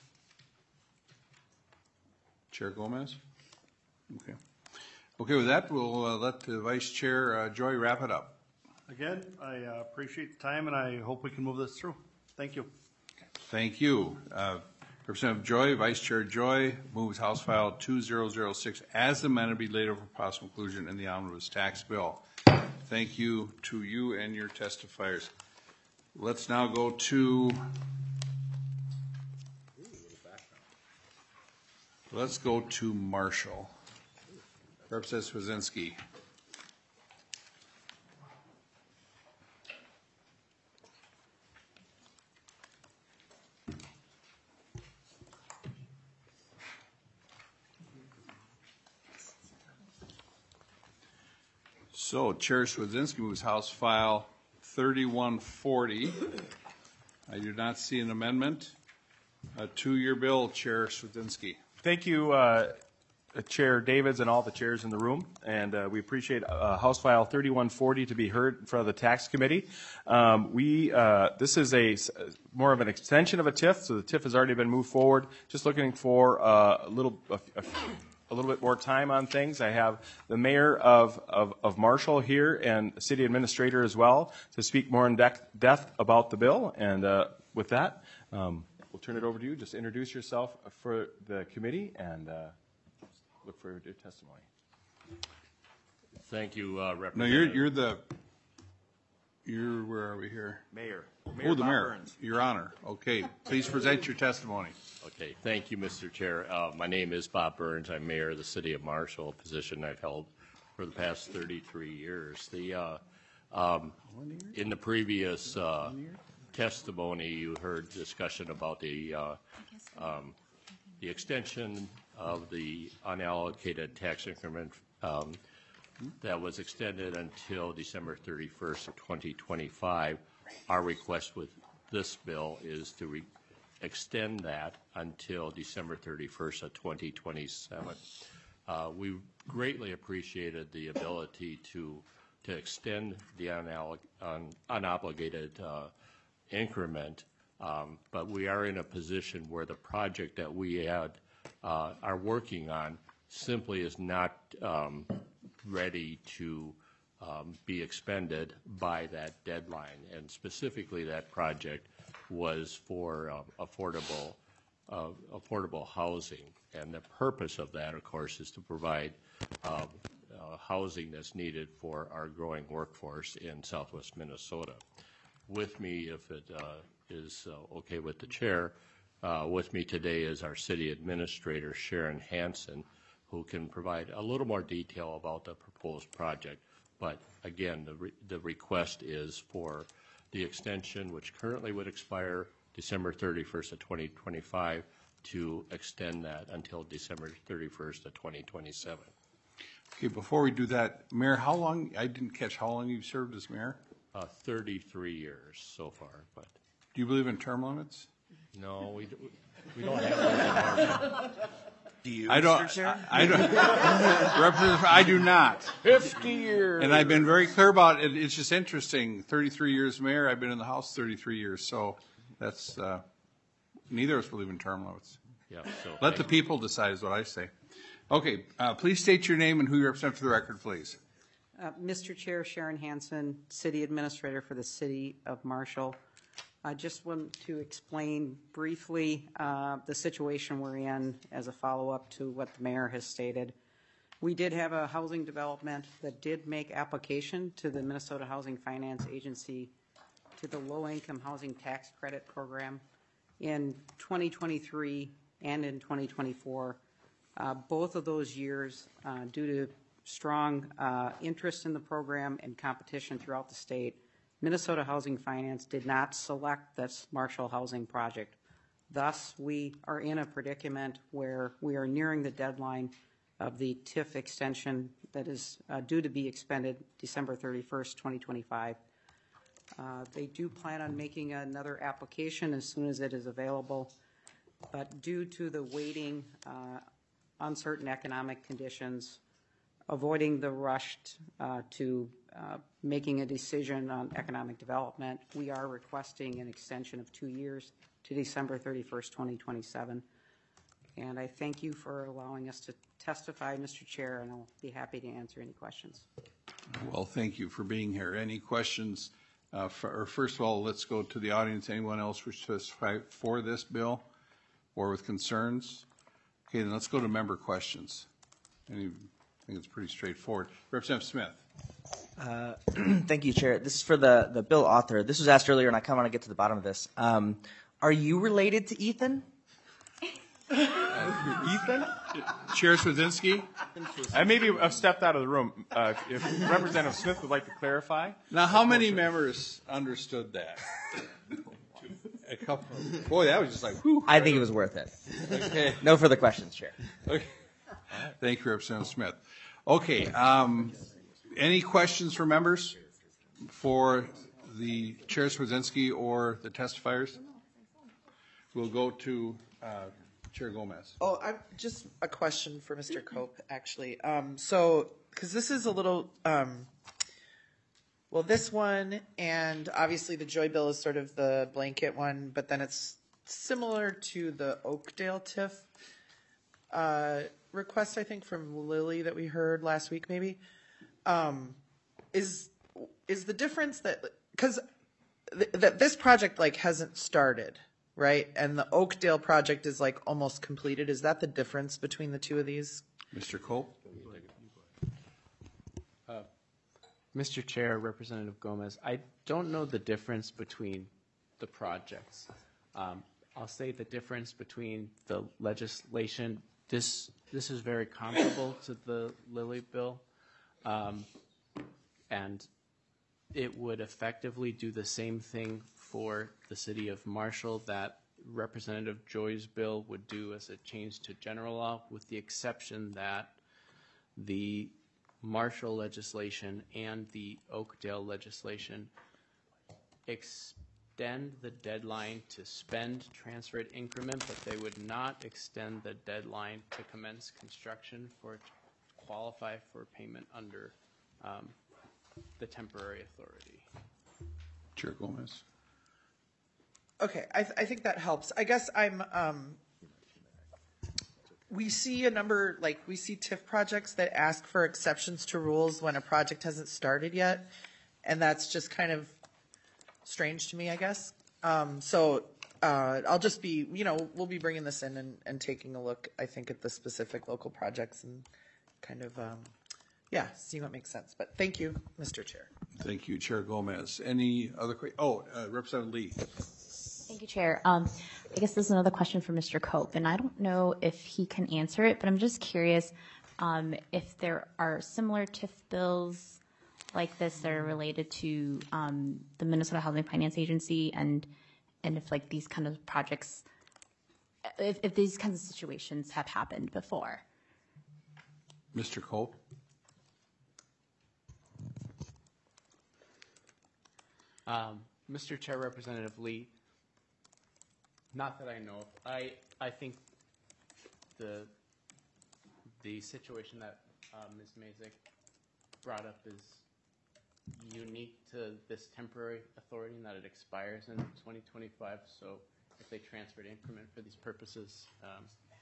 Chair Gomez? Okay. Okay, with that, we'll uh, let the Vice Chair uh, Joy wrap it up. Again, I uh, appreciate the time, and I hope we can move this through. Thank you. Thank you. Uh, Representative Joy, Vice Chair Joy, moves House File two thousand six as amended, be laid over possible inclusion in the omnibus tax bill. Thank you to you and your testifiers. Let's now go to Let's go to Marshall. Representative Swazinski. So Chair Swazinski moves House File thirty-one forty. I do not see an amendment uh, to your bill, Chair Swazinski. Thank you, uh, Chair Davids and all the chairs in the room, and uh, we appreciate uh, House File thirty-one forty to be heard in front of the Tax Committee. Um, we uh, this is a more of an extension of a T I F, so the T I F has already been moved forward. Just looking for uh, a little a, a, a little bit more time on things. I have the mayor of of, of Marshall here and the city administrator as well to speak more in depth, depth about the bill. And uh, with that, um, we'll turn it over to you. Just introduce yourself for the committee and. Uh, Look forward to your testimony. Thank you, uh, Representative. No, you're you're the You're, where are we here? Mayor. Oh, the Bob mayor, Burns. Your Honor. Okay, please present your testimony. Okay, thank you, Mister Chair. Uh, my name is Bob Burns. I'm mayor of the city of Marshall, a position I've held for the past thirty-three years. The, uh, um, in the previous uh, testimony, you heard discussion about the, uh, um, the extension of the unallocated tax increment um, that was extended until December thirty-first of twenty twenty-five. Our request with this bill is to re- extend that until December thirty-first of twenty twenty-seven. Uh, we greatly appreciated the ability to to extend the unalloc- un- unobligated uh, increment, um, but we are in a position where the project that we had uh, are working on simply is not um, ready to um, be expended by that deadline. And specifically, that project was for um, affordable uh, affordable housing. And the purpose of that, of course, is to provide uh, uh, housing that's needed for our growing workforce in southwest Minnesota. With me, if it uh, is uh, okay with the chair, uh, with me today is our city administrator, Sharon Hansen, who can provide a little more detail about the proposed project. But again, the, re the request is for the extension, which currently would expire December thirty-first of twenty twenty-five, to extend that until December thirty-first of twenty twenty-seven. Okay, before we do that, Mayor, how long, I didn't catch how long you've served as mayor? Uh, thirty-three years so far, but. Do you believe in term limits? No, we, do, we don't have those in our. Do you, I don't, Mister Chair? I, I don't, Representative, I do not. Fifty years. And I've been very clear about it. It's just interesting. Thirty-three years mayor. I've been in the House thirty-three years. So that's uh, neither of us believe in term limits. Yeah. So let the people decide is what I say. Okay. Uh, please state your name and who you represent for the record, please. Uh, Mister Chair, Sharon Hansen, City Administrator for the City of Marshall. I just want to explain briefly uh, the situation we're in as a follow-up to what the mayor has stated. We did have a housing development that did make application to the Minnesota Housing Finance Agency to the Low-Income Housing Tax Credit Program in twenty twenty-three and in twenty twenty-four. Uh, both of those years, uh, due to strong uh, interest in the program and competition throughout the state, Minnesota Housing Finance did not select this Marshall Housing Project. Thus, we are in a predicament where we are nearing the deadline of the T I F extension that is uh, due to be expended December thirty-first, twenty twenty-five. Uh, they do plan on making another application as soon as it is available, but due to the waiting, uh, uncertain economic conditions, avoiding the rush uh, to uh, making a decision on economic development, we are requesting an extension of two years to December thirty-first, twenty twenty-seven. And I thank you for allowing us to testify, Mister Chair, and I'll be happy to answer any questions. Well, thank you for being here. Any questions? Uh, for, or first of all, let's go to the audience. Anyone else wish to testify for this bill or with concerns? Okay, then let's go to member questions. Any, I think it's pretty straightforward. Representative Smith. Uh, thank you, Chair. This is for the, the bill author. This was asked earlier, and I kind of want to get to the bottom of this. Um, are you related to Ethan? Ethan? Chair Swedzinski? I maybe have stepped out of the room. Uh, if Representative Smith would like to clarify. Now, how many members understood that? A couple. Boy, that was just like, whew. I think it was worth it. Okay. No further questions, Chair. Okay. Thank you, Representative Smith. Okay. Um, any questions for members for the Chair Swedzinski or the testifiers? We'll go to uh, Chair Gomez. Oh, I'm just a question for Mister Cope, actually. Um, so, because this is a little, um, well, this one and obviously the Joy Bill is sort of the blanket one, but then it's similar to the Oakdale T I F uh, request, I think, from Lily that we heard last week, maybe. Um, is is the difference that because th- that this project like hasn't started, right? And the Oakdale project is like almost completed. Is that the difference between the two of these? Mister Cope? Mister Chair, Representative Gomez, I don't know the difference between the projects. Um, I'll say the difference between the legislation, this, this is very comparable to the Lilly bill, um, and it would effectively do the same thing for the city of Marshall that Representative Joy's bill would do as a change to general law, with the exception that the Marshall legislation and the Oakdale legislation extend the deadline to spend transferred increment, but they would not extend the deadline to commence construction for it to qualify for payment under um, the temporary authority. Chair Gomez. Okay, I, th- I think that helps. I guess I'm, um, we see a number, like, we see T I F projects that ask for exceptions to rules when a project hasn't started yet, and that's just kind of strange to me, I guess. Um, so uh, I'll just be, you know, we'll be bringing this in and, and taking a look, I think, at the specific local projects and kind of, um, yeah, seeing what makes sense. But thank you, Mister Chair. Thank you, Chair Gomez. Any other questions? Oh, uh, Representative Lee. Thank you, Chair. Um, I guess this is another question for Mister Cope, and I don't know if he can answer it, but I'm just curious um, if there are similar T I F bills like this that are related to um, the Minnesota Housing Finance Agency, and and if like these kind of projects, if, if these kinds of situations have happened before. Mister Cope. Um, Mister Chair, Representative Lee, not that I know of. I, I think the, the situation that uh, Miz Mazik brought up is unique to this temporary authority in that it expires in twenty twenty-five. So if they transferred increment for these purposes, um,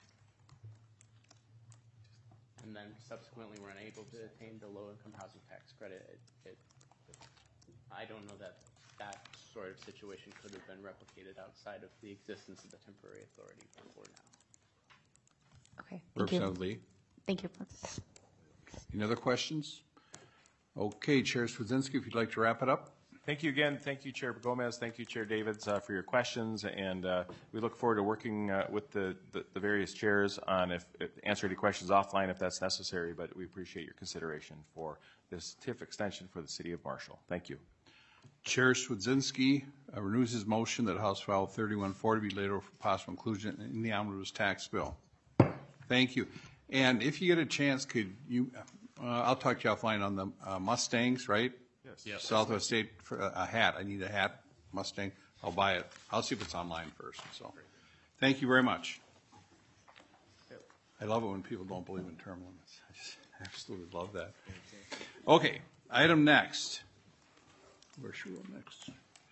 and then subsequently were unable to attain the low-income housing tax credit, it, it, I don't know that that sort of situation could have been replicated outside of the existence of the temporary authority before now. Okay, thank Representative you. Lee. Thank you. Any other questions? Okay, Chair Swedzinski, if you'd like to wrap it up. Thank you again. Thank you, Chair Gomez. Thank you, Chair Davids, uh, for your questions. And uh, we look forward to working uh, with the, the, the various chairs on if, if answer any questions offline if that's necessary. But we appreciate your consideration for this T I F extension for the City of Marshall. Thank you. Chair Swedzinski uh, renews his motion that House File thirty-one forty be laid over for possible inclusion in the omnibus tax bill. Thank you. And if you get a chance, could you, uh, I'll talk to you offline on the uh, Mustangs, right? Yes. Yes. Southwest State, for a, a hat. I need a hat, Mustang. I'll buy it. I'll see if it's online first. So, thank you very much. I love it when people don't believe in term limits. I just absolutely love that. Okay, item next. Where should we go next?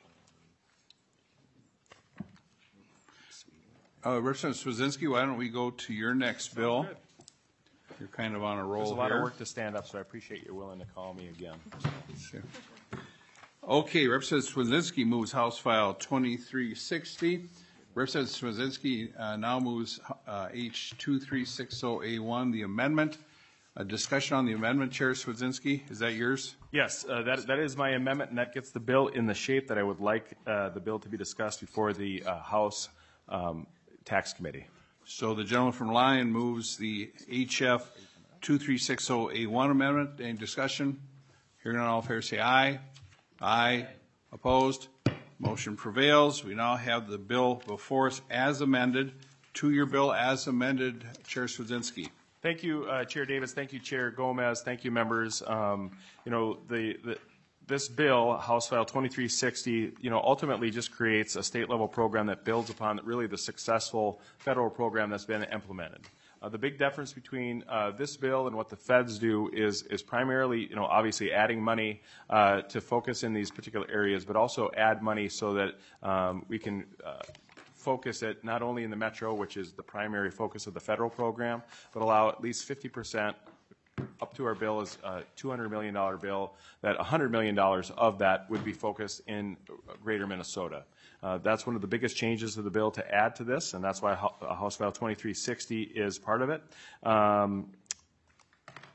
Uh, Representative Swedzinski, why don't we go to your next bill? You're kind of on a roll There's a lot here. of work to stand up, so I appreciate you're willing to call me again. Sure. Okay, Representative Swedzinski moves House File twenty-three sixty. Representative Swedzinski uh, now moves uh, H two three six zero A one, the amendment. A discussion on the amendment, Chair Swedzinski. Is that yours? Yes, uh, that, that is my amendment, and that gets the bill in the shape that I would like uh, the bill to be discussed before the uh, House um, Tax Committee. So the gentleman from Lyon moves the H F two three six zero A one amendment. Any discussion? Hearing none, all in favor say aye. Aye. Opposed? Motion prevails. We now have the bill before us as amended. To your bill as amended, Chair Swedzinski. Thank you, uh, Chair Davis. Thank you, Chair Gomez. Thank you, members. Um, you know, the, the this bill, House File twenty-three sixty, you know, ultimately just creates a state-level program that builds upon really the successful federal program that's been implemented. Uh, the big difference between uh, this bill and what the feds do is is primarily, you know, obviously adding money uh, to focus in these particular areas, but also add money so that um, we can uh, focus it not only in the metro, which is the primary focus of the federal program, but allow at least fifty percent up to our bill is a two hundred million dollars bill, that one hundred million dollars of that would be focused in greater Minnesota. Uh, that's one of the biggest changes of the bill to add to this, and that's why House File twenty-three sixty is part of it. Um,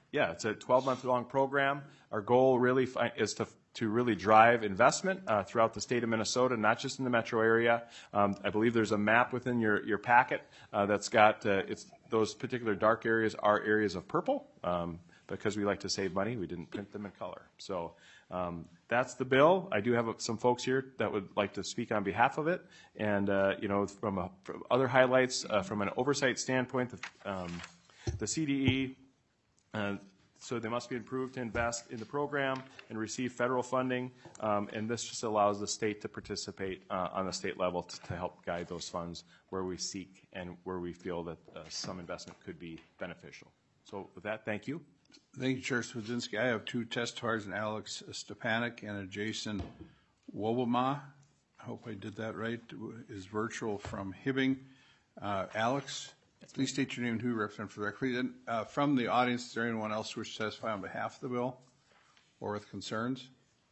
Yeah, it's a twelve-month-long program. Our goal really fi- is to to really drive investment uh, throughout the state of Minnesota, not just in the metro area. Um, I believe there's a map within your your packet uh, that's got uh, it's those particular dark areas are areas of purple. Um, because we like to save money, we didn't print them in color. So um, that's the bill. I do have some folks here that would like to speak on behalf of it. And, uh, you know, from, a, from other highlights, uh, from an oversight standpoint, the, um, the C D E, uh, so they must be approved to invest in the program and receive federal funding. Um, and this just allows the state to participate uh, on the state level to, to help guide those funds where we seek and where we feel that uh, some investment could be beneficial. So with that, thank you. Thank you, Chair Swedzinski. I have two testifiers, an Alex Stepanek and a Jason Wobema. I hope I did that right. Is virtual from Hibbing. Uh, Alex, please state your name and who you represent for the record. And, uh, from the audience, is there anyone else who wishes to testify on behalf of the bill or with concerns?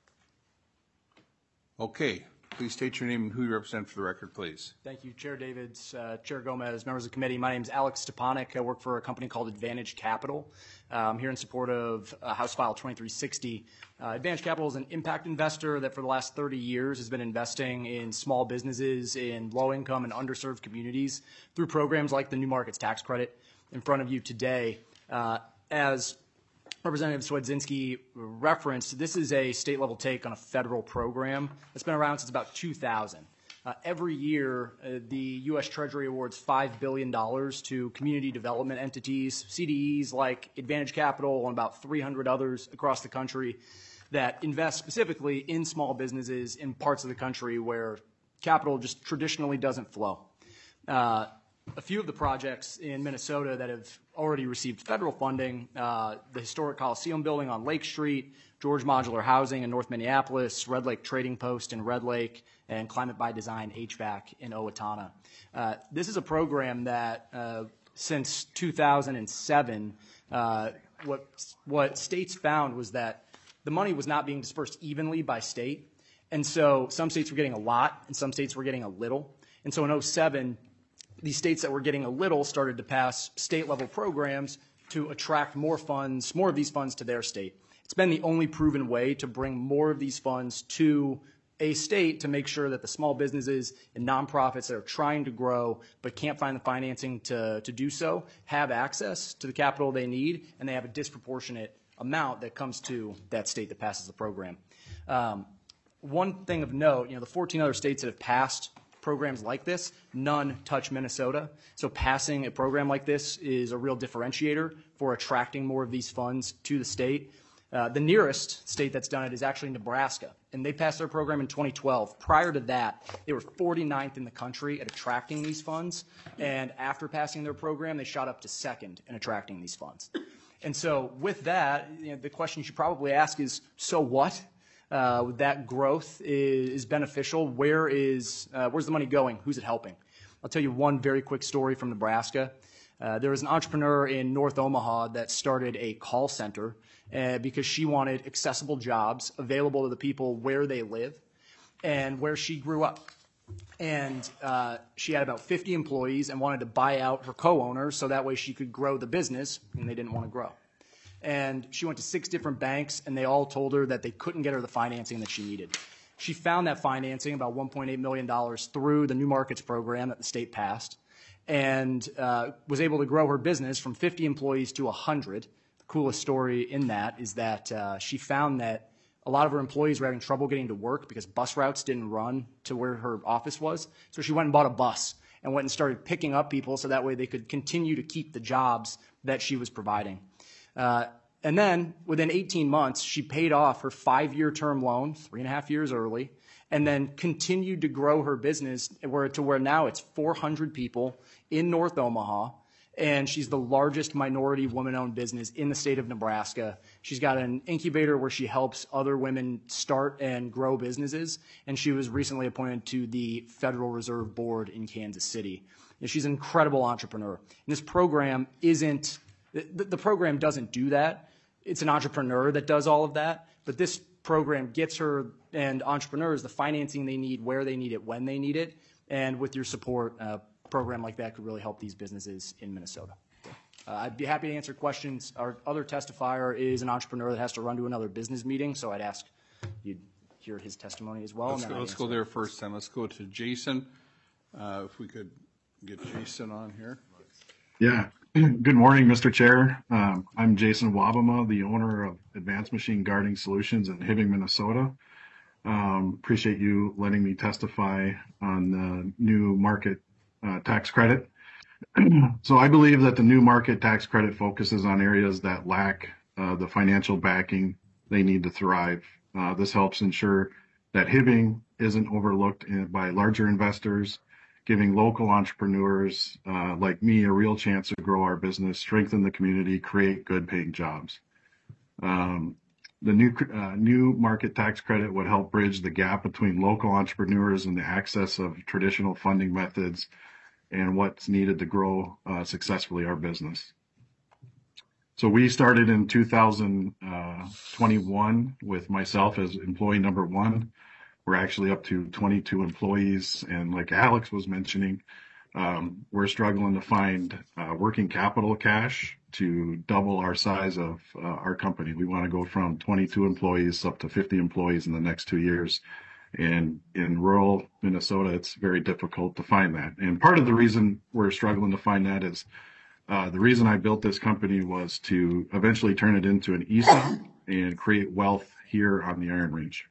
Okay. Please state your name and who you represent for the record, please. Thank you, Chair Davids, uh, Chair Gomez, members of the committee. My name is Alex Stepanek. I work for a company called Advantage Capital. Uh, I'm here in support of uh, House File twenty-three sixty. Uh, Advantage Capital is an impact investor that for the last thirty years has been investing in small businesses in low-income and underserved communities through programs like the New Markets Tax Credit. In front of you today, uh, as Representative Swedzinski referenced, this is a state-level take on a federal program that's been around since about two thousand. Uh, every year, uh, the U S Treasury awards five billion dollars to community development entities, C D Es like Advantage Capital and about three hundred others across the country that invest specifically in small businesses in parts of the country where capital just traditionally doesn't flow. Uh, A few of the projects in Minnesota that have already received federal funding, uh, the historic Coliseum building on Lake Street, George Modular Housing in North Minneapolis, Red Lake Trading Post in Red Lake, and Climate by Design H V A C in Owatonna. Uh, this is a program that uh, since two thousand seven, uh, what, what states found was that the money was not being dispersed evenly by state. And so some states were getting a lot and some states were getting a little. And so in oh seven, these states that were getting a little started to pass state-level programs to attract more funds, more of these funds to their state. It's been the only proven way to bring more of these funds to a state to make sure that the small businesses and nonprofits that are trying to grow but can't find the financing to, to do so have access to the capital they need, and they have a disproportionate amount that comes to that state that passes the program. Um, one thing of note, you know, the fourteen other states that have passed programs like this, none touch Minnesota. So passing a program like this is a real differentiator for attracting more of these funds to the state. Uh, the nearest state that's done it is actually Nebraska, and they passed their program in twenty twelve. Prior to that, they were forty-ninth in the country at attracting these funds, and after passing their program, they shot up to second in attracting these funds. And so with that, you know, the question you should probably ask is, so what? Uh, that growth is, is beneficial. Where is, uh, where's the money going? Who's it helping? I'll tell you one very quick story from Nebraska. Uh, there was an entrepreneur in North Omaha that started a call center uh, because she wanted accessible jobs available to the people where they live and where she grew up. And uh, she had about fifty employees and wanted to buy out her co-owners so that way she could grow the business, and they didn't want to grow. And she went to six different banks, and they all told her that they couldn't get her the financing that she needed. She found that financing, about one point eight million dollars, through the New Markets program that the state passed, and uh, was able to grow her business from fifty employees to one hundred. The coolest story in that is that uh, she found that a lot of her employees were having trouble getting to work because bus routes didn't run to where her office was. So she went and bought a bus and went and started picking up people so that way they could continue to keep the jobs that she was providing. Uh, and then within eighteen months, she paid off her five-year term loan, three and a half years early, and then continued to grow her business where, to where now it's four hundred people in North Omaha, and she's the largest minority woman-owned business in the state of Nebraska. She's got an incubator where she helps other women start and grow businesses, and she was recently appointed to the Federal Reserve Board in Kansas City. And she's an incredible entrepreneur. And this program isn't, the, the program doesn't do that. It's an entrepreneur that does all of that, but this program gets her and entrepreneurs the financing they need, where they need it, when they need it, and with your support, a program like that could really help these businesses in Minnesota. Uh, I'd be happy to answer questions. Our other testifier is an entrepreneur that has to run to another business meeting, so I'd ask you'd hear his testimony as well. Let's and go, then I'd let's go answer. there first then. Let's go to Jason. Uh, if we could get Jason on here. Yeah. Good morning, Mister Chair. Um, I'm Jason Wabama, the owner of Advanced Machine Guarding Solutions in Hibbing, Minnesota. Um, appreciate you letting me testify on the new market uh, tax credit. So I believe that the new market tax credit focuses on areas that lack uh, the financial backing they need to thrive. Uh, this helps ensure that Hibbing isn't overlooked in, by larger investors, giving local entrepreneurs uh, like me a real chance to grow our business, strengthen the community, create good paying jobs. Um, the new uh, new market tax credit would help bridge the gap between local entrepreneurs and the access of traditional funding methods and what's needed to grow uh, successfully our business. So we started in two thousand twenty-one with myself as employee number one. We're actually up to twenty-two employees, and like Alex was mentioning, um, we're struggling to find uh, working capital cash to double our size of uh, our company. We want to go from twenty-two employees up to fifty employees in the next two years. And in rural Minnesota, it's very difficult to find that. And part of the reason we're struggling to find that is uh, the reason I built this company was to eventually turn it into an E S O P and create wealth here on the Iron Range.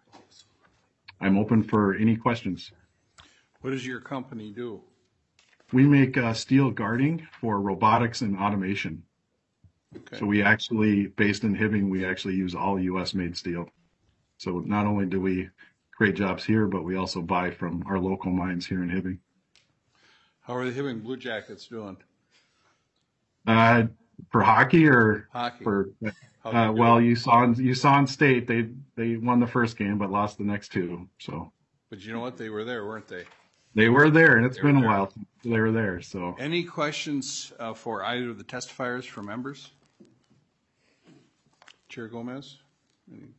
I'm open for any questions. What does your company do? We make uh, steel guarding for robotics and automation. Okay. So we actually, based in Hibbing, we actually use all U S made steel. So not only do we create jobs here, but we also buy from our local mines here in Hibbing. How are the Hibbing Blue Jackets doing? Uh, for hockey or Hockey. for, How'd uh, they do? well, you saw, in- you saw in state, they, they won the first game, but lost the next two. So But you know what? They were there, weren't they? they were there, and it's They were been a there. while since they were there. So Any questions uh, for either of the testifiers for members? Chair Gomez? Any-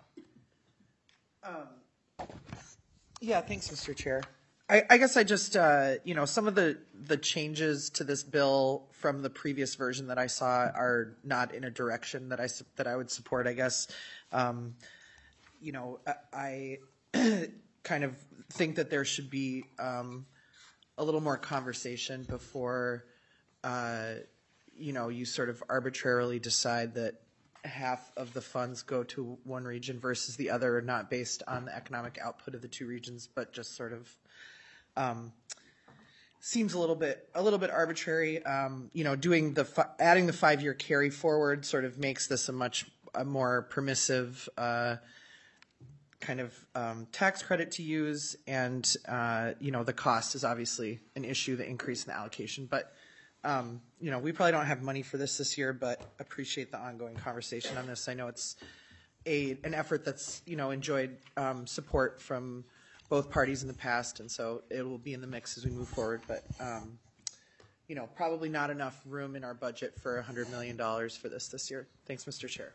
Yeah, thanks, Mister Chair. I, I guess I just, uh, you know, some of the, the changes to this bill from the previous version that I saw are not in a direction that I, su- that I would support, I guess. Um, you know, I, I kind of think that there should be um, a little more conversation before, uh, you know, you sort of arbitrarily decide that half of the funds go to one region versus the other, not based on the economic output of the two regions, but just sort of um, seems a little bit a little bit arbitrary. Um, you know, doing the fi- adding the five year carry forward sort of makes this a much a more permissive uh, kind of um, tax credit to use, and uh, you know, the cost is obviously an issue, the increase in the allocation, but. Um, you know, we probably don't have money for this this year, but appreciate the ongoing conversation on this. I know it's a an effort that's, you know, enjoyed um, support from both parties in the past, and so it will be in the mix as we move forward. But, um, you know, probably not enough room in our budget for one hundred million dollars for this this year. Thanks, Mister Chair.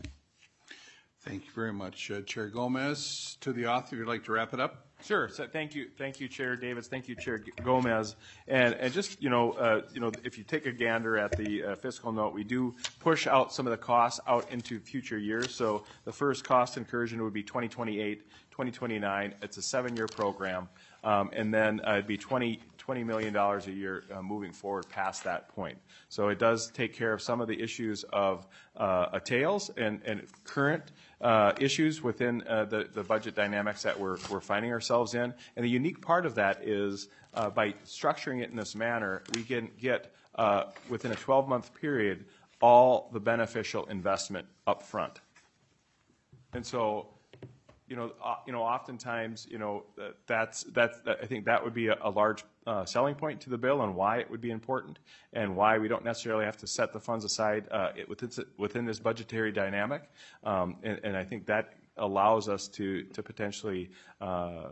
Thank you very much. Uh, Chair Gomez, to the author, you'd like to wrap it up? Sure. So thank you, thank you, Chair Davis. Thank you, Chair Gomez. And and just you know, uh, you know, if you take a gander at the uh, fiscal note, we do push out some of the costs out into future years. So the first cost incursion would be twenty twenty-eight, twenty twenty-nine. It's a seven-year program, um, and then uh, it'd be twenty million dollars a year uh, moving forward past that point. So it does take care of some of the issues of uh, a tails and and current. Uh, issues within uh, the, the budget dynamics that we're, we're finding ourselves in. And the unique part of that is uh, by structuring it in this manner, we can get, uh, within a twelve-month period, all the beneficial investment up front. And so, you know, uh, you know, oftentimes, you know, uh, that's, that's, that, I think that would be a, a large uh, selling point to the bill and why it would be important and why we don't necessarily have to set the funds aside uh, it, within, within this budgetary dynamic. Um, and, and I think that allows us to, to potentially uh,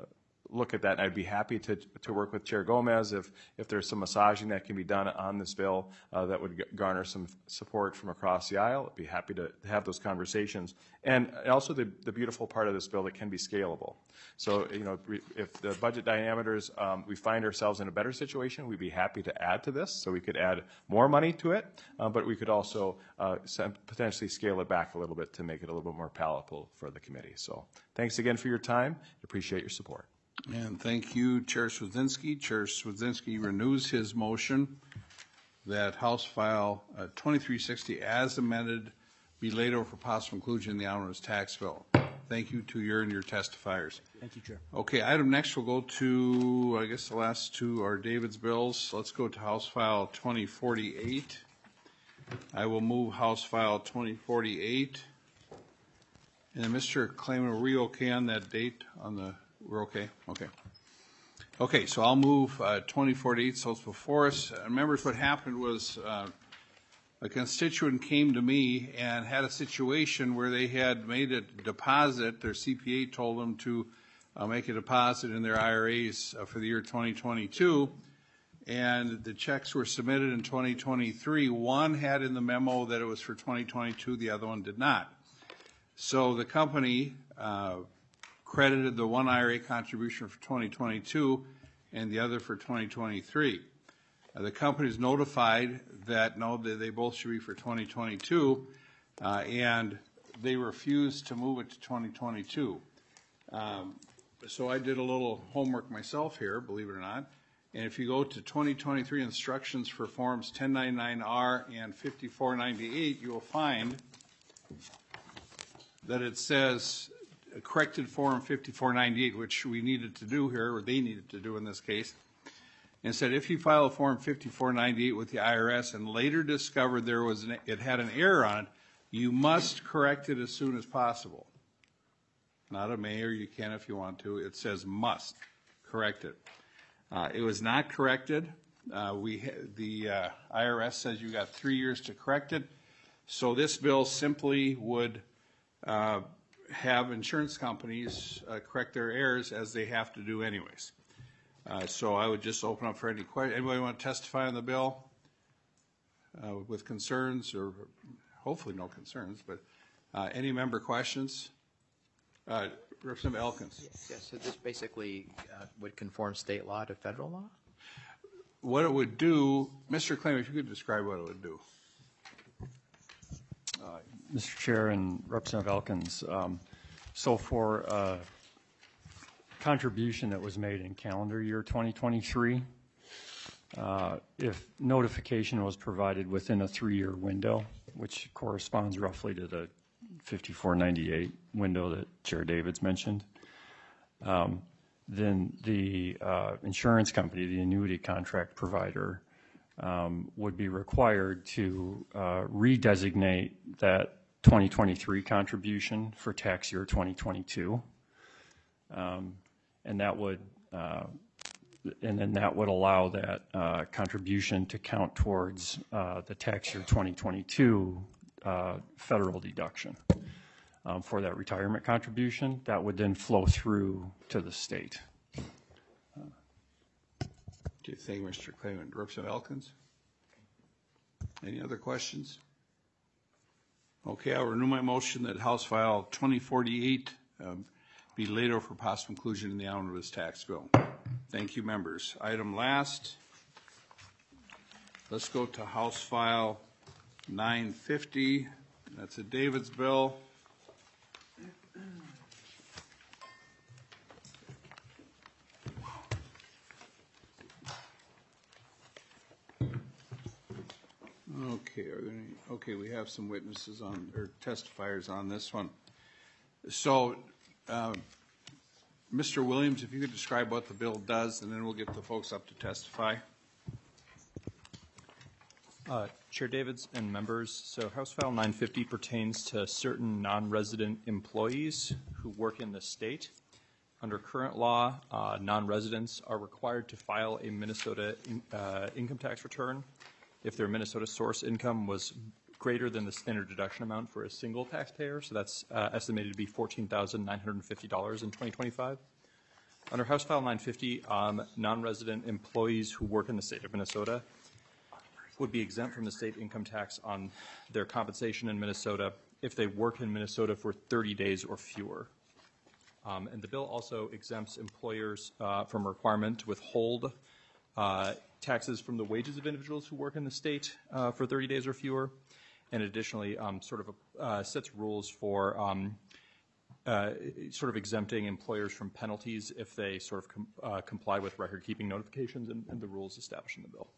look at that, and I'd be happy to, to work with Chair Gomez if, if there's some massaging that can be done on this bill uh, that would garner some support from across the aisle. I'd be happy to have those conversations. And also the, the beautiful part of this bill, that can be scalable. So, you know, if the budget diameters, um, we find ourselves in a better situation, we'd be happy to add to this. So we could add more money to it, uh, but we could also uh, potentially scale it back a little bit to make it a little bit more palatable for the committee. So thanks again for your time. Appreciate your support. And thank you, Chair Swedzinski. Chair Swedzinski renews his motion that House File uh, twenty-three sixty as amended be laid over for possible inclusion in the omnibus tax bill. Thank you to your and your testifiers. Thank you, Chair. Okay, item next will go to, I guess the last two are David's bills. Let's go to House File twenty forty-eight. I will move House File twenty forty-eight. And then Mister Clayman, were we okay on that date on the, we're okay? Okay. Okay, so I'll move uh, twenty forty-eight, so it's before us. Uh, members, what happened was uh, a constituent came to me and had a situation where they had made a deposit. Their C P A told them to uh, make a deposit in their I R As uh, for the year twenty twenty-two, and the checks were submitted in twenty twenty-three. One had in the memo that it was for twenty twenty-two, the other one did not. So the company uh, credited the one I R A contribution for twenty twenty-two and the other for twenty twenty-three. Uh, the company is notified that no, they, they both should be for twenty twenty-two, uh, and they refused to move it to twenty twenty-two. Um, so I did a little homework myself here, believe it or not, and if you go to twenty twenty-three instructions for forms ten ninety-nine R and fifty-four ninety-eight, you will find that it says a corrected form fifty-four ninety-eight, which we needed to do here, or they needed to do in this case, and said if you file a form fifty-four ninety-eight with the I R S and later discovered there was an, it had an error on it, you must correct it as soon as possible. Not a may, or you can if you want to. It says must correct it. Uh, it was not corrected. Uh, we the uh, I R S says you got three years to correct it. So this bill simply would uh, have insurance companies uh, correct their errors as they have to do anyways. Uh, so I would just open up for any questions. Anybody want to testify on the bill uh, with concerns, or hopefully no concerns, but uh, any member questions? Uh, Representative Elkins. Yes, yes, so this basically uh, would conform state law to federal law? What it would do, Mister Claim, if you could describe what it would do. Uh, Mister Chair and Representative Elkins, um, so for a contribution that was made in calendar year twenty twenty-three, uh, if notification was provided within a three-year window, which corresponds roughly to the fifty-four ninety-eight window that Chair Davids mentioned, um, then the uh, insurance company, the annuity contract provider, um, would be required to uh, redesignate that twenty twenty-three contribution for tax year twenty twenty-two. Um, and that would, uh, and then that would allow that uh, contribution to count towards uh, the tax year twenty twenty-two uh, federal deduction um, for that retirement contribution. That would then flow through to the state. Do you think, Mister Clayman? Representative Elkins? Any other questions? Okay, I'll renew my motion that House File twenty forty-eight um, be laid over for possible inclusion in the omnibus tax bill. Thank you, members. Item last. Let's go to House File nine fifty. That's a David's bill. Okay, are there any, okay, we have some witnesses on, or testifiers on this one. So, uh, Mister Williams, if you could describe what the bill does, and then we'll get the folks up to testify. Uh, Chair Davids and members, so House File nine fifty pertains to certain non-resident employees who work in the state. Under current law, uh, non-residents are required to file a Minnesota in, uh, income tax return if their Minnesota source income was greater than the standard deduction amount for a single taxpayer. So that's uh, estimated to be fourteen thousand nine hundred fifty dollars in twenty twenty-five. Under House File nine fifty, um, non-resident employees who work in the state of Minnesota would be exempt from the state income tax on their compensation in Minnesota if they work in Minnesota for thirty days or fewer. Um, and the bill also exempts employers uh, from a requirement to withhold uh, taxes from the wages of individuals who work in the state uh, for thirty days or fewer, and additionally um, sort of uh, sets rules for um, uh, sort of exempting employers from penalties if they sort of com uh, comply with record-keeping notifications and, and the rules established in the bill.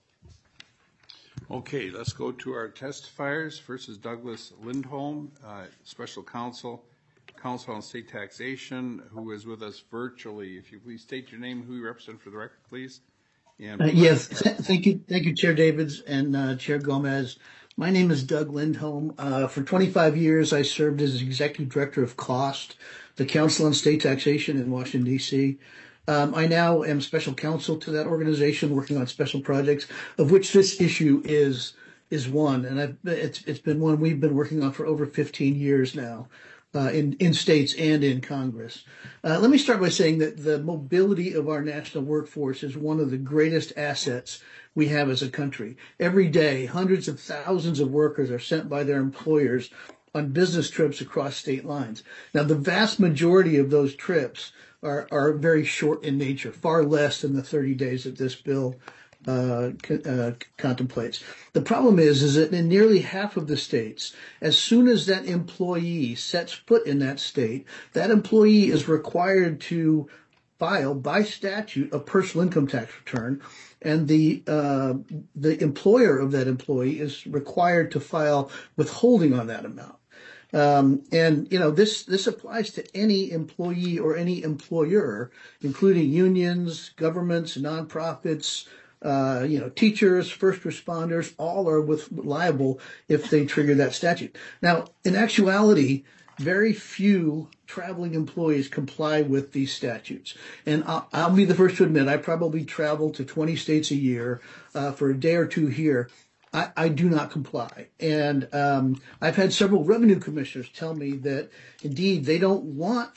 Okay, let's go to our testifiers. First is Douglas Lindholm, uh, Special Counsel, Counsel on State Taxation, who is with us virtually. If you please state your name, who you represent for the record, please. And uh, yes, th thank you, thank you, Chair Davids and uh, Chair Gomez. My name is Doug Lindholm. Uh, for twenty-five years, I served as Executive Director of COST, the Council on State Taxation in Washington, D C Um, I now am special counsel to that organization, working on special projects, of which this issue is is one, and I've, it's it's been one we've been working on for over fifteen years now, uh, in in states and in Congress. Uh, let me start by saying that the mobility of our national workforce is one of the greatest assets we have as a country. Every day, hundreds of thousands of workers are sent by their employers on business trips across state lines. Now, the vast majority of those trips are, are very short in nature, far less than the thirty days that this bill uh, uh, contemplates. The problem is, is that in nearly half of the states, as soon as that employee sets foot in that state, that employee is required to file by statute a personal income tax return, and the uh, the employer of that employee is required to file withholding on that amount. Um, and, you know, this, this applies to any employee or any employer, including unions, governments, nonprofits, uh, you know, teachers, first responders, all are with, liable if they trigger that statute. Now, in actuality, very few traveling employees comply with these statutes. And I'll, I'll be the first to admit, I probably travel to twenty states a year uh, for a day or two here. I, I do not comply. And um, I've had several revenue commissioners tell me that, indeed, they don't want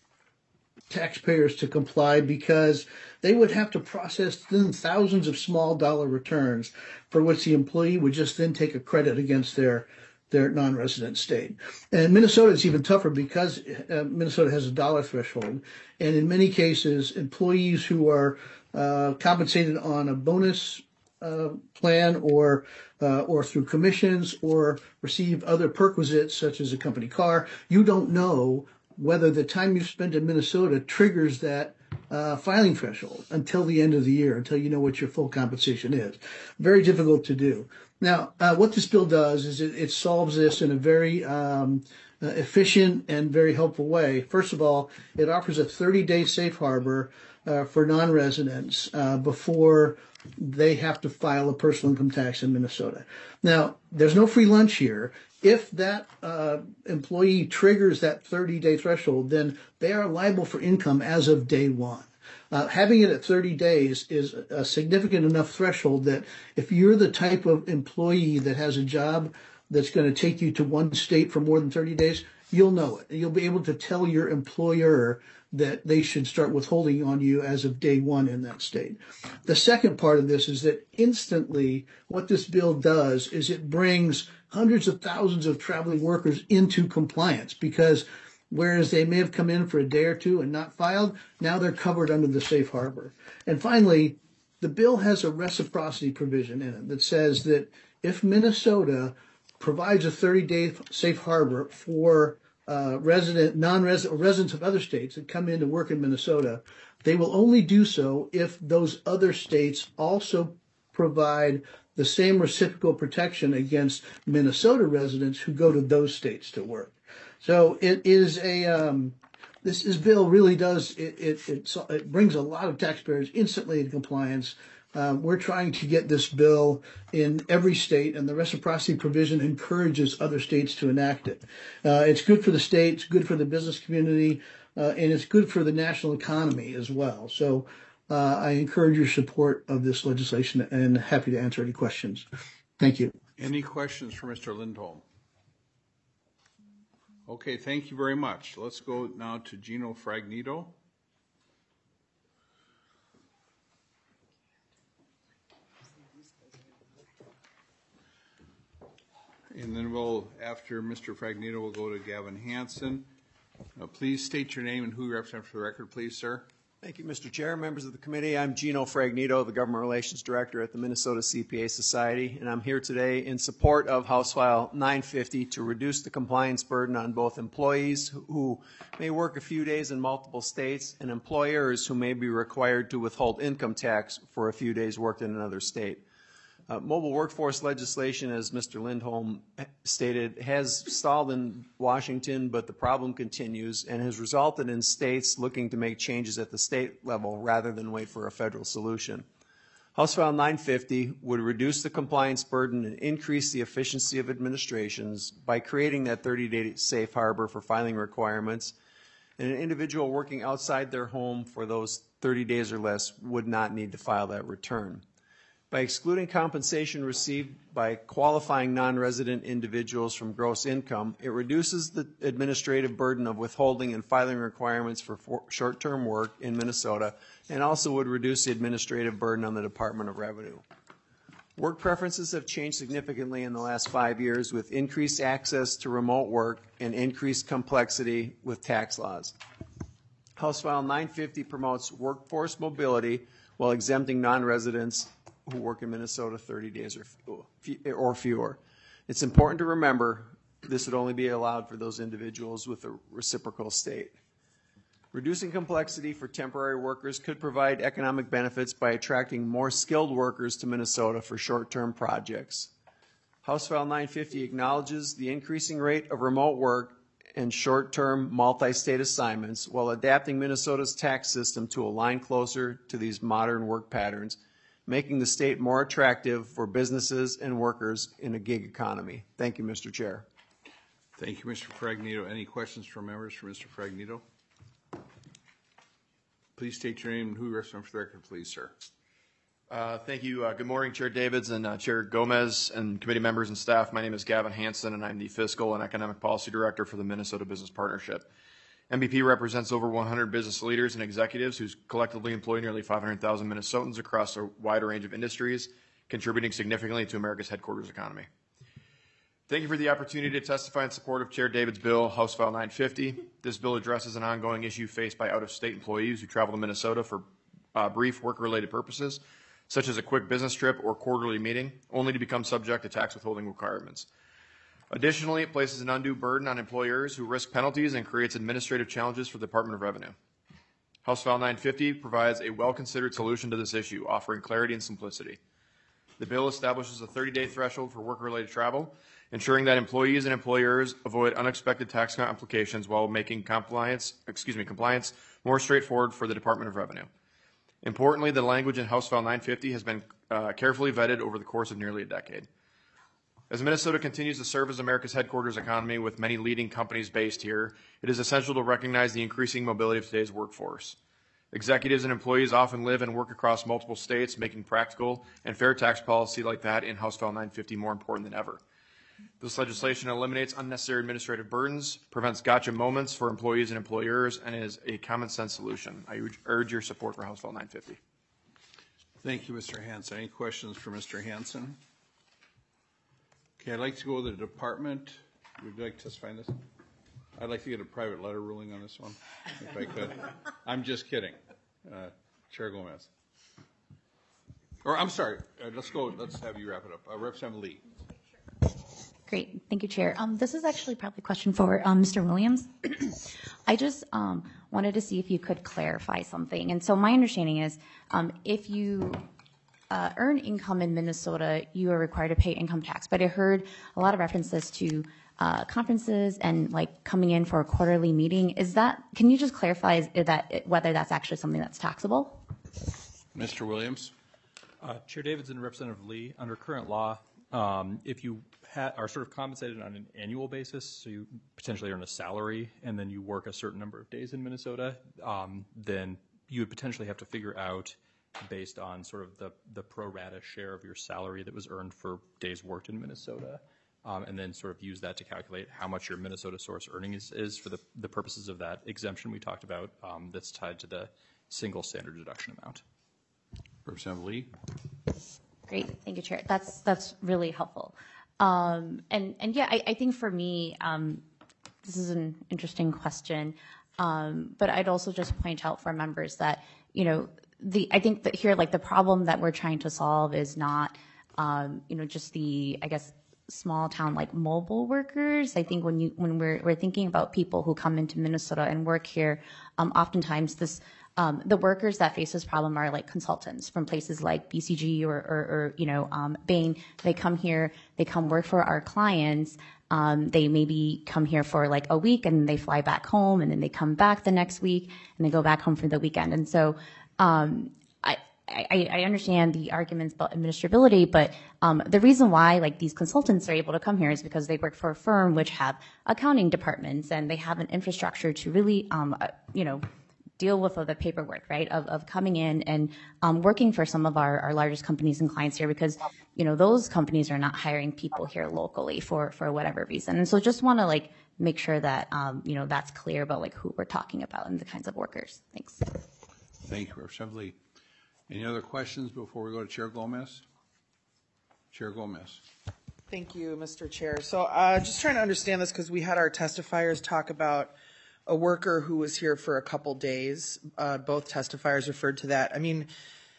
taxpayers to comply because they would have to process then thousands of small dollar returns for which the employee would just then take a credit against their their non-resident state. And Minnesota is even tougher because uh, Minnesota has a dollar threshold. And in many cases, employees who are uh, compensated on a bonus uh, plan or uh, or through commissions or receive other perquisites such as a company car, you don't know whether the time you spent in Minnesota triggers that uh, filing threshold until the end of the year, until you know what your full compensation is. Very difficult to do. Now, uh, what this bill does is it, it solves this in a very um, uh, efficient and very helpful way. First of all, it offers a thirty-day safe harbor uh, for non-residents uh, before they have to file a personal income tax in Minnesota. Now, there's no free lunch here. If that uh, employee triggers that thirty-day threshold, then they are liable for income as of day one. Uh, having it at thirty days is a significant enough threshold that if you're the type of employee that has a job that's going to take you to one state for more than thirty days, you'll know it. You'll be able to tell your employer that they should start withholding on you as of day one in that state. The second part of this is that instantly what this bill does is it brings hundreds of thousands of traveling workers into compliance, because whereas they may have come in for a day or two and not filed, now they're covered under the safe harbor. And finally, the bill has a reciprocity provision in it that says that if Minnesota provides a thirty-day safe harbor for uh, resident, non-resident, residents of other states that come in to work in Minnesota, they will only do so if those other states also provide the same reciprocal protection against Minnesota residents who go to those states to work. So it is a, um, this, this bill really does, it, it, it, it brings a lot of taxpayers instantly in compliance. Um, we're trying to get this bill in every state, and the reciprocity provision encourages other states to enact it. Uh, it's good for the state, it's good for the business community, uh, and it's good for the national economy as well. So uh, I encourage your support of this legislation and happy to answer any questions. Thank you. Any questions for Mister Lindholm? Okay, thank you very much. Let's go now to Gino Fragnito. And then we'll, after Mister Fragnito, we'll go to Gavin Hansen. Uh, Please state your name and who you represent for the record, please, sir. Thank you, Mister Chair, members of the committee. I'm Gino Fragnito, the Government Relations Director at the Minnesota C P A Society, and I'm here today in support of House File nine fifty to reduce the compliance burden on both employees who may work a few days in multiple states and employers who may be required to withhold income tax for a few days worked in another state. Uh, mobile workforce legislation, as Mister Lindholm stated, has stalled in Washington, but the problem continues and has resulted in states looking to make changes at the state level rather than wait for a federal solution. House File nine fifty would reduce the compliance burden and increase the efficiency of administrations by creating that thirty-day safe harbor for filing requirements, and an individual working outside their home for those thirty days or less would not need to file that return. By excluding compensation received by qualifying non-resident individuals from gross income, it reduces the administrative burden of withholding and filing requirements for for short-term work in Minnesota, and also would reduce the administrative burden on the Department of Revenue. Work preferences have changed significantly in the last five years with increased access to remote work and increased complexity with tax laws. House File nine fifty promotes workforce mobility while exempting non-residents who work in Minnesota thirty days or, or fewer. It's important to remember this would only be allowed for those individuals with a reciprocal state. Reducing complexity for temporary workers could provide economic benefits by attracting more skilled workers to Minnesota for short-term projects. House File nine fifty acknowledges the increasing rate of remote work and short-term multi-state assignments while adapting Minnesota's tax system to align closer to these modern work patterns, making the state more attractive for businesses and workers in a gig economy. Thank you, Mister Chair. Thank you, Mister Fragnito. Any questions from members for Mister Fragnito? Please state your name and who you represent for the record, please, sir. Uh, thank you. Uh, good morning, Chair Davids and uh, Chair Gomez and committee members and staff. My name is Gavin Hansen, and I'm the Fiscal and Economic Policy Director for the Minnesota Business Partnership. M B P represents over one hundred business leaders and executives who collectively employ nearly five hundred thousand Minnesotans across a wide range of industries, contributing significantly to America's headquarters economy. Thank you for the opportunity to testify in support of Chair David's bill, House File nine fifty. This bill addresses an ongoing issue faced by out-of-state employees who travel to Minnesota for uh, brief work-related purposes, such as a quick business trip or quarterly meeting, only to become subject to tax withholding requirements. Additionally, it places an undue burden on employers who risk penalties and creates administrative challenges for the Department of Revenue. House File nine fifty provides a well-considered solution to this issue, offering clarity and simplicity. The bill establishes a thirty-day threshold for work-related travel, ensuring that employees and employers avoid unexpected tax complications while making compliance, excuse me, compliance more straightforward for the Department of Revenue. Importantly, the language in House File nine fifty has been uh, carefully vetted over the course of nearly a decade. As Minnesota continues to serve as America's headquarters economy with many leading companies based here, it is essential to recognize the increasing mobility of today's workforce. Executives and employees often live and work across multiple states, making practical and fair tax policy like that in House File nine fifty more important than ever. This legislation eliminates unnecessary administrative burdens, prevents gotcha moments for employees and employers, and is a common sense solution. I urge your support for House File nine fifty. Thank you, Mister Hansen. Any questions for Mister Hansen? Okay, I'd like to go to the department. Would you like to testify on this? I'd like to get a private letter ruling on this one, if I could. I'm just kidding. Uh, Chair Gomez. Or I'm sorry, uh, let's go, let's have you wrap it up. Uh, Representative Lee. Great, thank you, Chair. Um, this is actually probably a question for um, Mister Williams. I just um, wanted to see if you could clarify something. And so my understanding is um, if you uh, earn income in Minnesota, you are required to pay income tax. But I heard a lot of references to uh, conferences and like coming in for a quarterly meeting. Is that, can you just clarify is that whether that's actually something that's taxable? Mister Williams. Uh, Chair Davids and Representative Lee, under current law, um, if you ha- are sort of compensated on an annual basis, so you potentially earn a salary and then you work a certain number of days in Minnesota, um, then you would potentially have to figure out based on sort of the, the pro rata share of your salary that was earned for days worked in Minnesota, um, and then sort of use that to calculate how much your Minnesota source earnings is, is for the, the purposes of that exemption we talked about um, that's tied to the single standard deduction amount. Representative Lee. Great, thank you, Chair. That's that's really helpful. Um, and, and yeah, I, I think for me, um, this is an interesting question. Um, but I'd also just point out for members that, you know, the, I think that here, like the problem that we're trying to solve is not, um, you know, just the, I guess, small town like mobile workers. I think when you, when we're, we're thinking about people who come into Minnesota and work here, um, oftentimes this, Um, the workers that face this problem are like consultants from places like B C G or, or, or you know, um, Bain. They come here, they come work for our clients. Um, they maybe come here for like a week and they fly back home, and then they come back the next week and they go back home for the weekend. And so um, I, I, I understand the arguments about administrability, but um, the reason why like these consultants are able to come here is because they work for a firm which have accounting departments, and they have an infrastructure to really, um, uh, you know, deal with the paperwork, right, of, of coming in and um, working for some of our, our largest companies and clients here, because, you know, those companies are not hiring people here locally for, for whatever reason. And so just want to, like, make sure that, um, you know, that's clear about, like, who we're talking about and the kinds of workers. Thanks. Thank you, Representative Lee. Any other questions before we go to Chair Gomez? Chair Gomez. Thank you, Mister Chair. So uh, just trying to understand this, because we had our testifiers talk about a worker who was here for a couple days. Uh, both testifiers referred to that. I mean,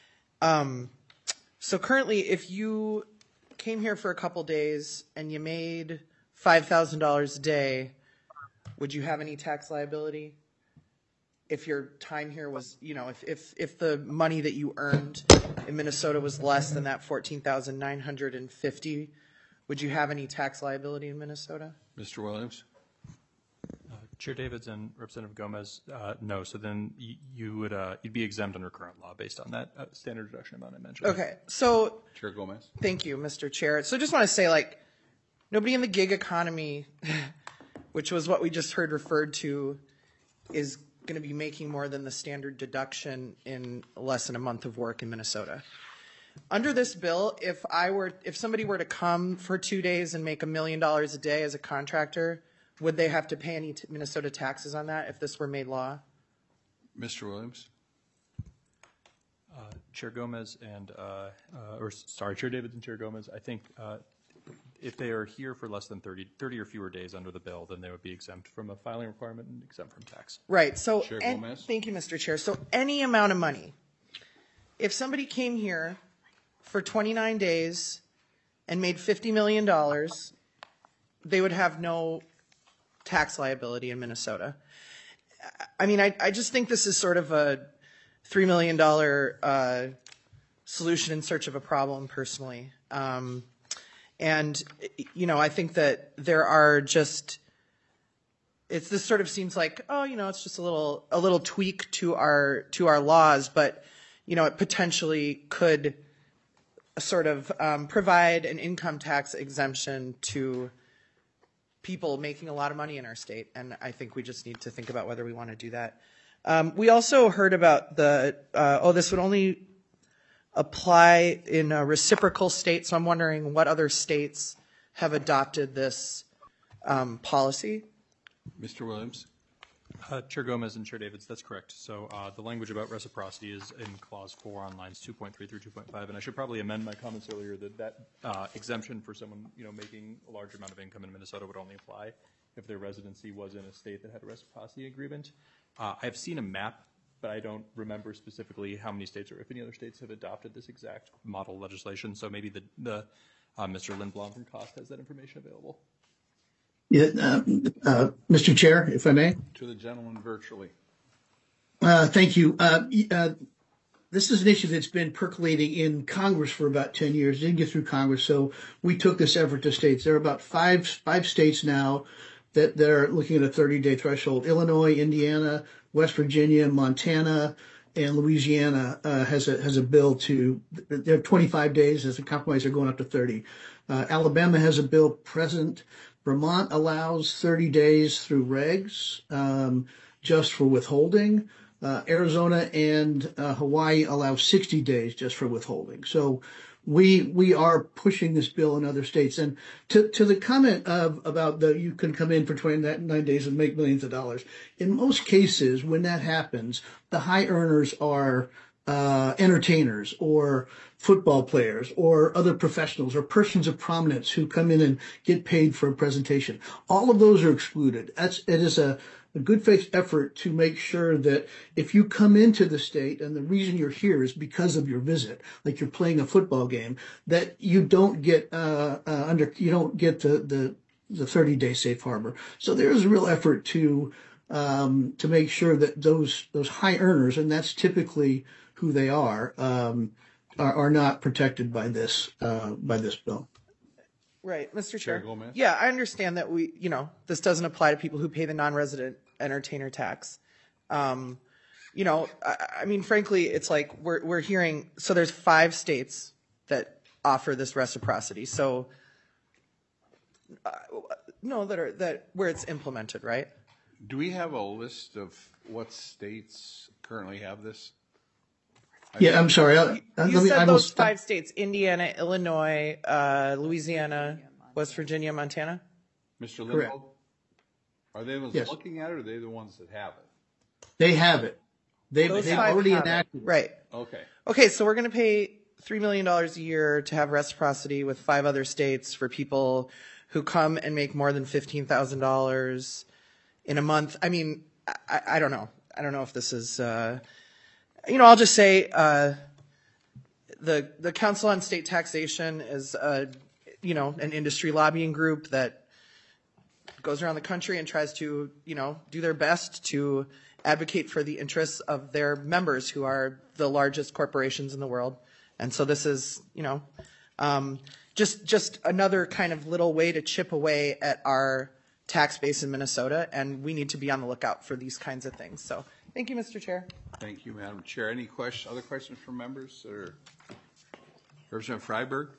um, so currently, if you came here for a couple days and you made five thousand dollars a day, would you have any tax liability? If your time here was, you know, if, if, if the money that you earned in Minnesota was less than that fourteen thousand nine hundred fifty, would you have any tax liability in Minnesota? Mister Williams? Chair Davids and Representative Gomez, uh, no. So then you, you would uh, you'd be exempt under current law based on that uh, standard deduction amount I mentioned. Okay, so Chair Gomez. Thank you, Mister Chair. So I just want to say, like, nobody in the gig economy, which was what we just heard referred to, is going to be making more than the standard deduction in less than a month of work in Minnesota. Under this bill, if I were, if somebody were to come for two days and make a million dollars a day as a contractor, would they have to pay any t- Minnesota taxes on that if this were made law? Mister Williams? Uh, Chair Gomez and, uh, uh, or sorry, Chair Davids and Chair Gomez, I think uh, if they are here for less than thirty, thirty or fewer days under the bill, then they would be exempt from a filing requirement and exempt from tax. Right. So, Chair and, Gomez? thank you, Mister Chair. So any amount of money, if somebody came here for twenty-nine days and made fifty million dollars, they would have no tax liability in Minnesota. I mean, I, I just think this is sort of a three million dollars uh, solution in search of a problem, personally. Um, and, you know, I think that there are just, it's, this sort of seems like, oh, you know, it's just a little, a little tweak to our, to our laws, but, you know, it potentially could sort of um, provide an income tax exemption to people making a lot of money in our state, and I think we just need to think about whether we want to do that. Um, we also heard about the, uh, oh, this would only apply in a reciprocal state, so I'm wondering what other states have adopted this um, policy? Mister Williams? Uh, Chair Gomez and Chair Davids, that's correct. So uh, the language about reciprocity is in clause four on lines two point three through two point five, and I should probably amend my comments earlier that that uh, exemption for someone, you know, making a large amount of income in Minnesota would only apply if their residency was in a state that had a reciprocity agreement. Uh, I've seen a map, but I don't remember specifically how many states or if any other states have adopted this exact model legislation. So maybe the, the uh, Mister Lindblom from Cost has that information available. Yeah, uh, uh, Mister Chair, if I may. To the gentleman virtually. Uh, thank you. Uh, uh, this is an issue that's been percolating in Congress for about ten years. It didn't get through Congress, so we took this effort to states. There are about five five states now that, that are looking at a thirty-day threshold. Illinois, Indiana, West Virginia, Montana, and Louisiana uh, has a has a bill to. They're twenty-five days as a compromise. They're going up to thirty. Uh, Alabama has a bill present. Vermont allows thirty days through regs um, just for withholding. Uh, Arizona and uh, Hawaii allow sixty days just for withholding. So we we are pushing this bill in other states. And to to the comment of about the you can come in for twenty-nine days and make millions of dollars. In most cases, when that happens, the high earners are uh, entertainers or football players or other professionals or persons of prominence who come in and get paid for a presentation. All of those are excluded. That's, it is a, a good faith effort to make sure that if you come into the state and the reason you're here is because of your visit, like you're playing a football game, that you don't get uh, uh, under you don't get the the the thirty day safe harbor. So there is a real effort to um, to make sure that those those high earners, and that's typically who they are, um, are, are not protected by this uh, by this bill. Right, Mister Chair Chair. Gomez. Yeah, I understand that we, you know, this doesn't apply to people who pay the non-resident entertainer tax. Um, you know, I, I mean, frankly, it's like we're we're hearing. So there's five states that offer this reciprocity. So uh, no, that are that where it's implemented, right? Do we have a list of what states currently have this? Yeah, I'm sorry. I, I, You let me, said I will those stop. five states: Indiana, Illinois, uh, Louisiana, West Virginia, Montana. Mister Correct. Linville, are they the ones Yes. looking at it, or are they the ones that have it? They have it. They've, Those they've five already have it. enacted it. Right. Okay. Okay, so we're going to pay three million dollars a year to have reciprocity with five other states for people who come and make more than fifteen thousand dollars in a month. I mean, I, I don't know. I don't know if this is, uh, you know, I'll just say uh, the the Council on State Taxation is, uh, you know, an industry lobbying group that goes around the country and tries to, you know, do their best to advocate for the interests of their members, who are the largest corporations in the world. And so this is, you know, um, just just another kind of little way to chip away at our tax base in Minnesota, and we need to be on the lookout for these kinds of things. So thank you, Mister Chair. Thank you, Madam Chair. Any question, other questions from members? Or Representative Freiberg?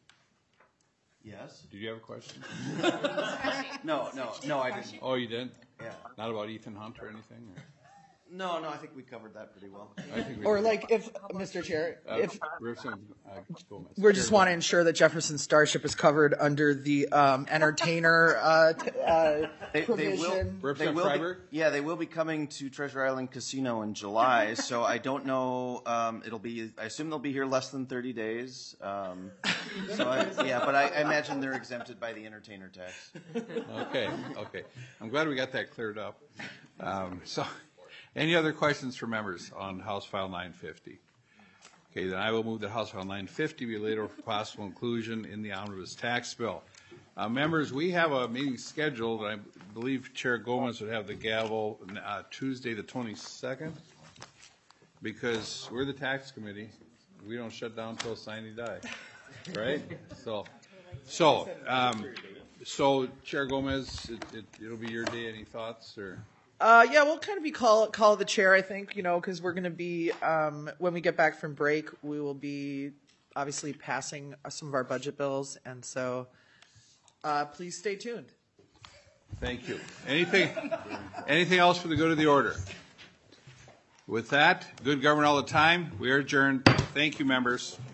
Yes. Did you have a question? No, no, no, I didn't. Oh, you did? Yeah. Not about Ethan Hunt or anything? Or? No, no, I think we covered that pretty well. I think we Or did. like if, Mister Chair, Uh, if Representative uh, Gomez. we just Chair want to ensure that Jefferson Starship is covered under the um, entertainer uh, t- uh, They, they will, provision. they Representative will be, Freiberg? yeah, they will be coming to Treasure Island Casino in July, so I don't know, um, it'll be, I assume they'll be here less than thirty days. Um, so I, yeah, but I, I imagine they're exempted by the entertainer tax. Okay, okay. I'm glad we got that cleared up. Um, so, any other questions for members on House File nine fifty? Okay, then I will move that House File nine fifty be laid over for possible inclusion in the omnibus tax bill. Uh, members, we have a meeting scheduled. I believe Chair Gomez would have the gavel uh, Tuesday the twenty-second, because we're the tax committee. We don't shut down until sine die, right? So, so, um, so Chair Gomez, it, it, it'll be your day. Any thoughts or? Uh, yeah, we'll kind of be call call the chair, I think, you know, because we're going to be um, when we get back from break, we will be obviously passing some of our budget bills, and so uh, please stay tuned. Thank you. Anything, anything else for the good of the order? With that, good government all the time. We are adjourned. Thank you, members.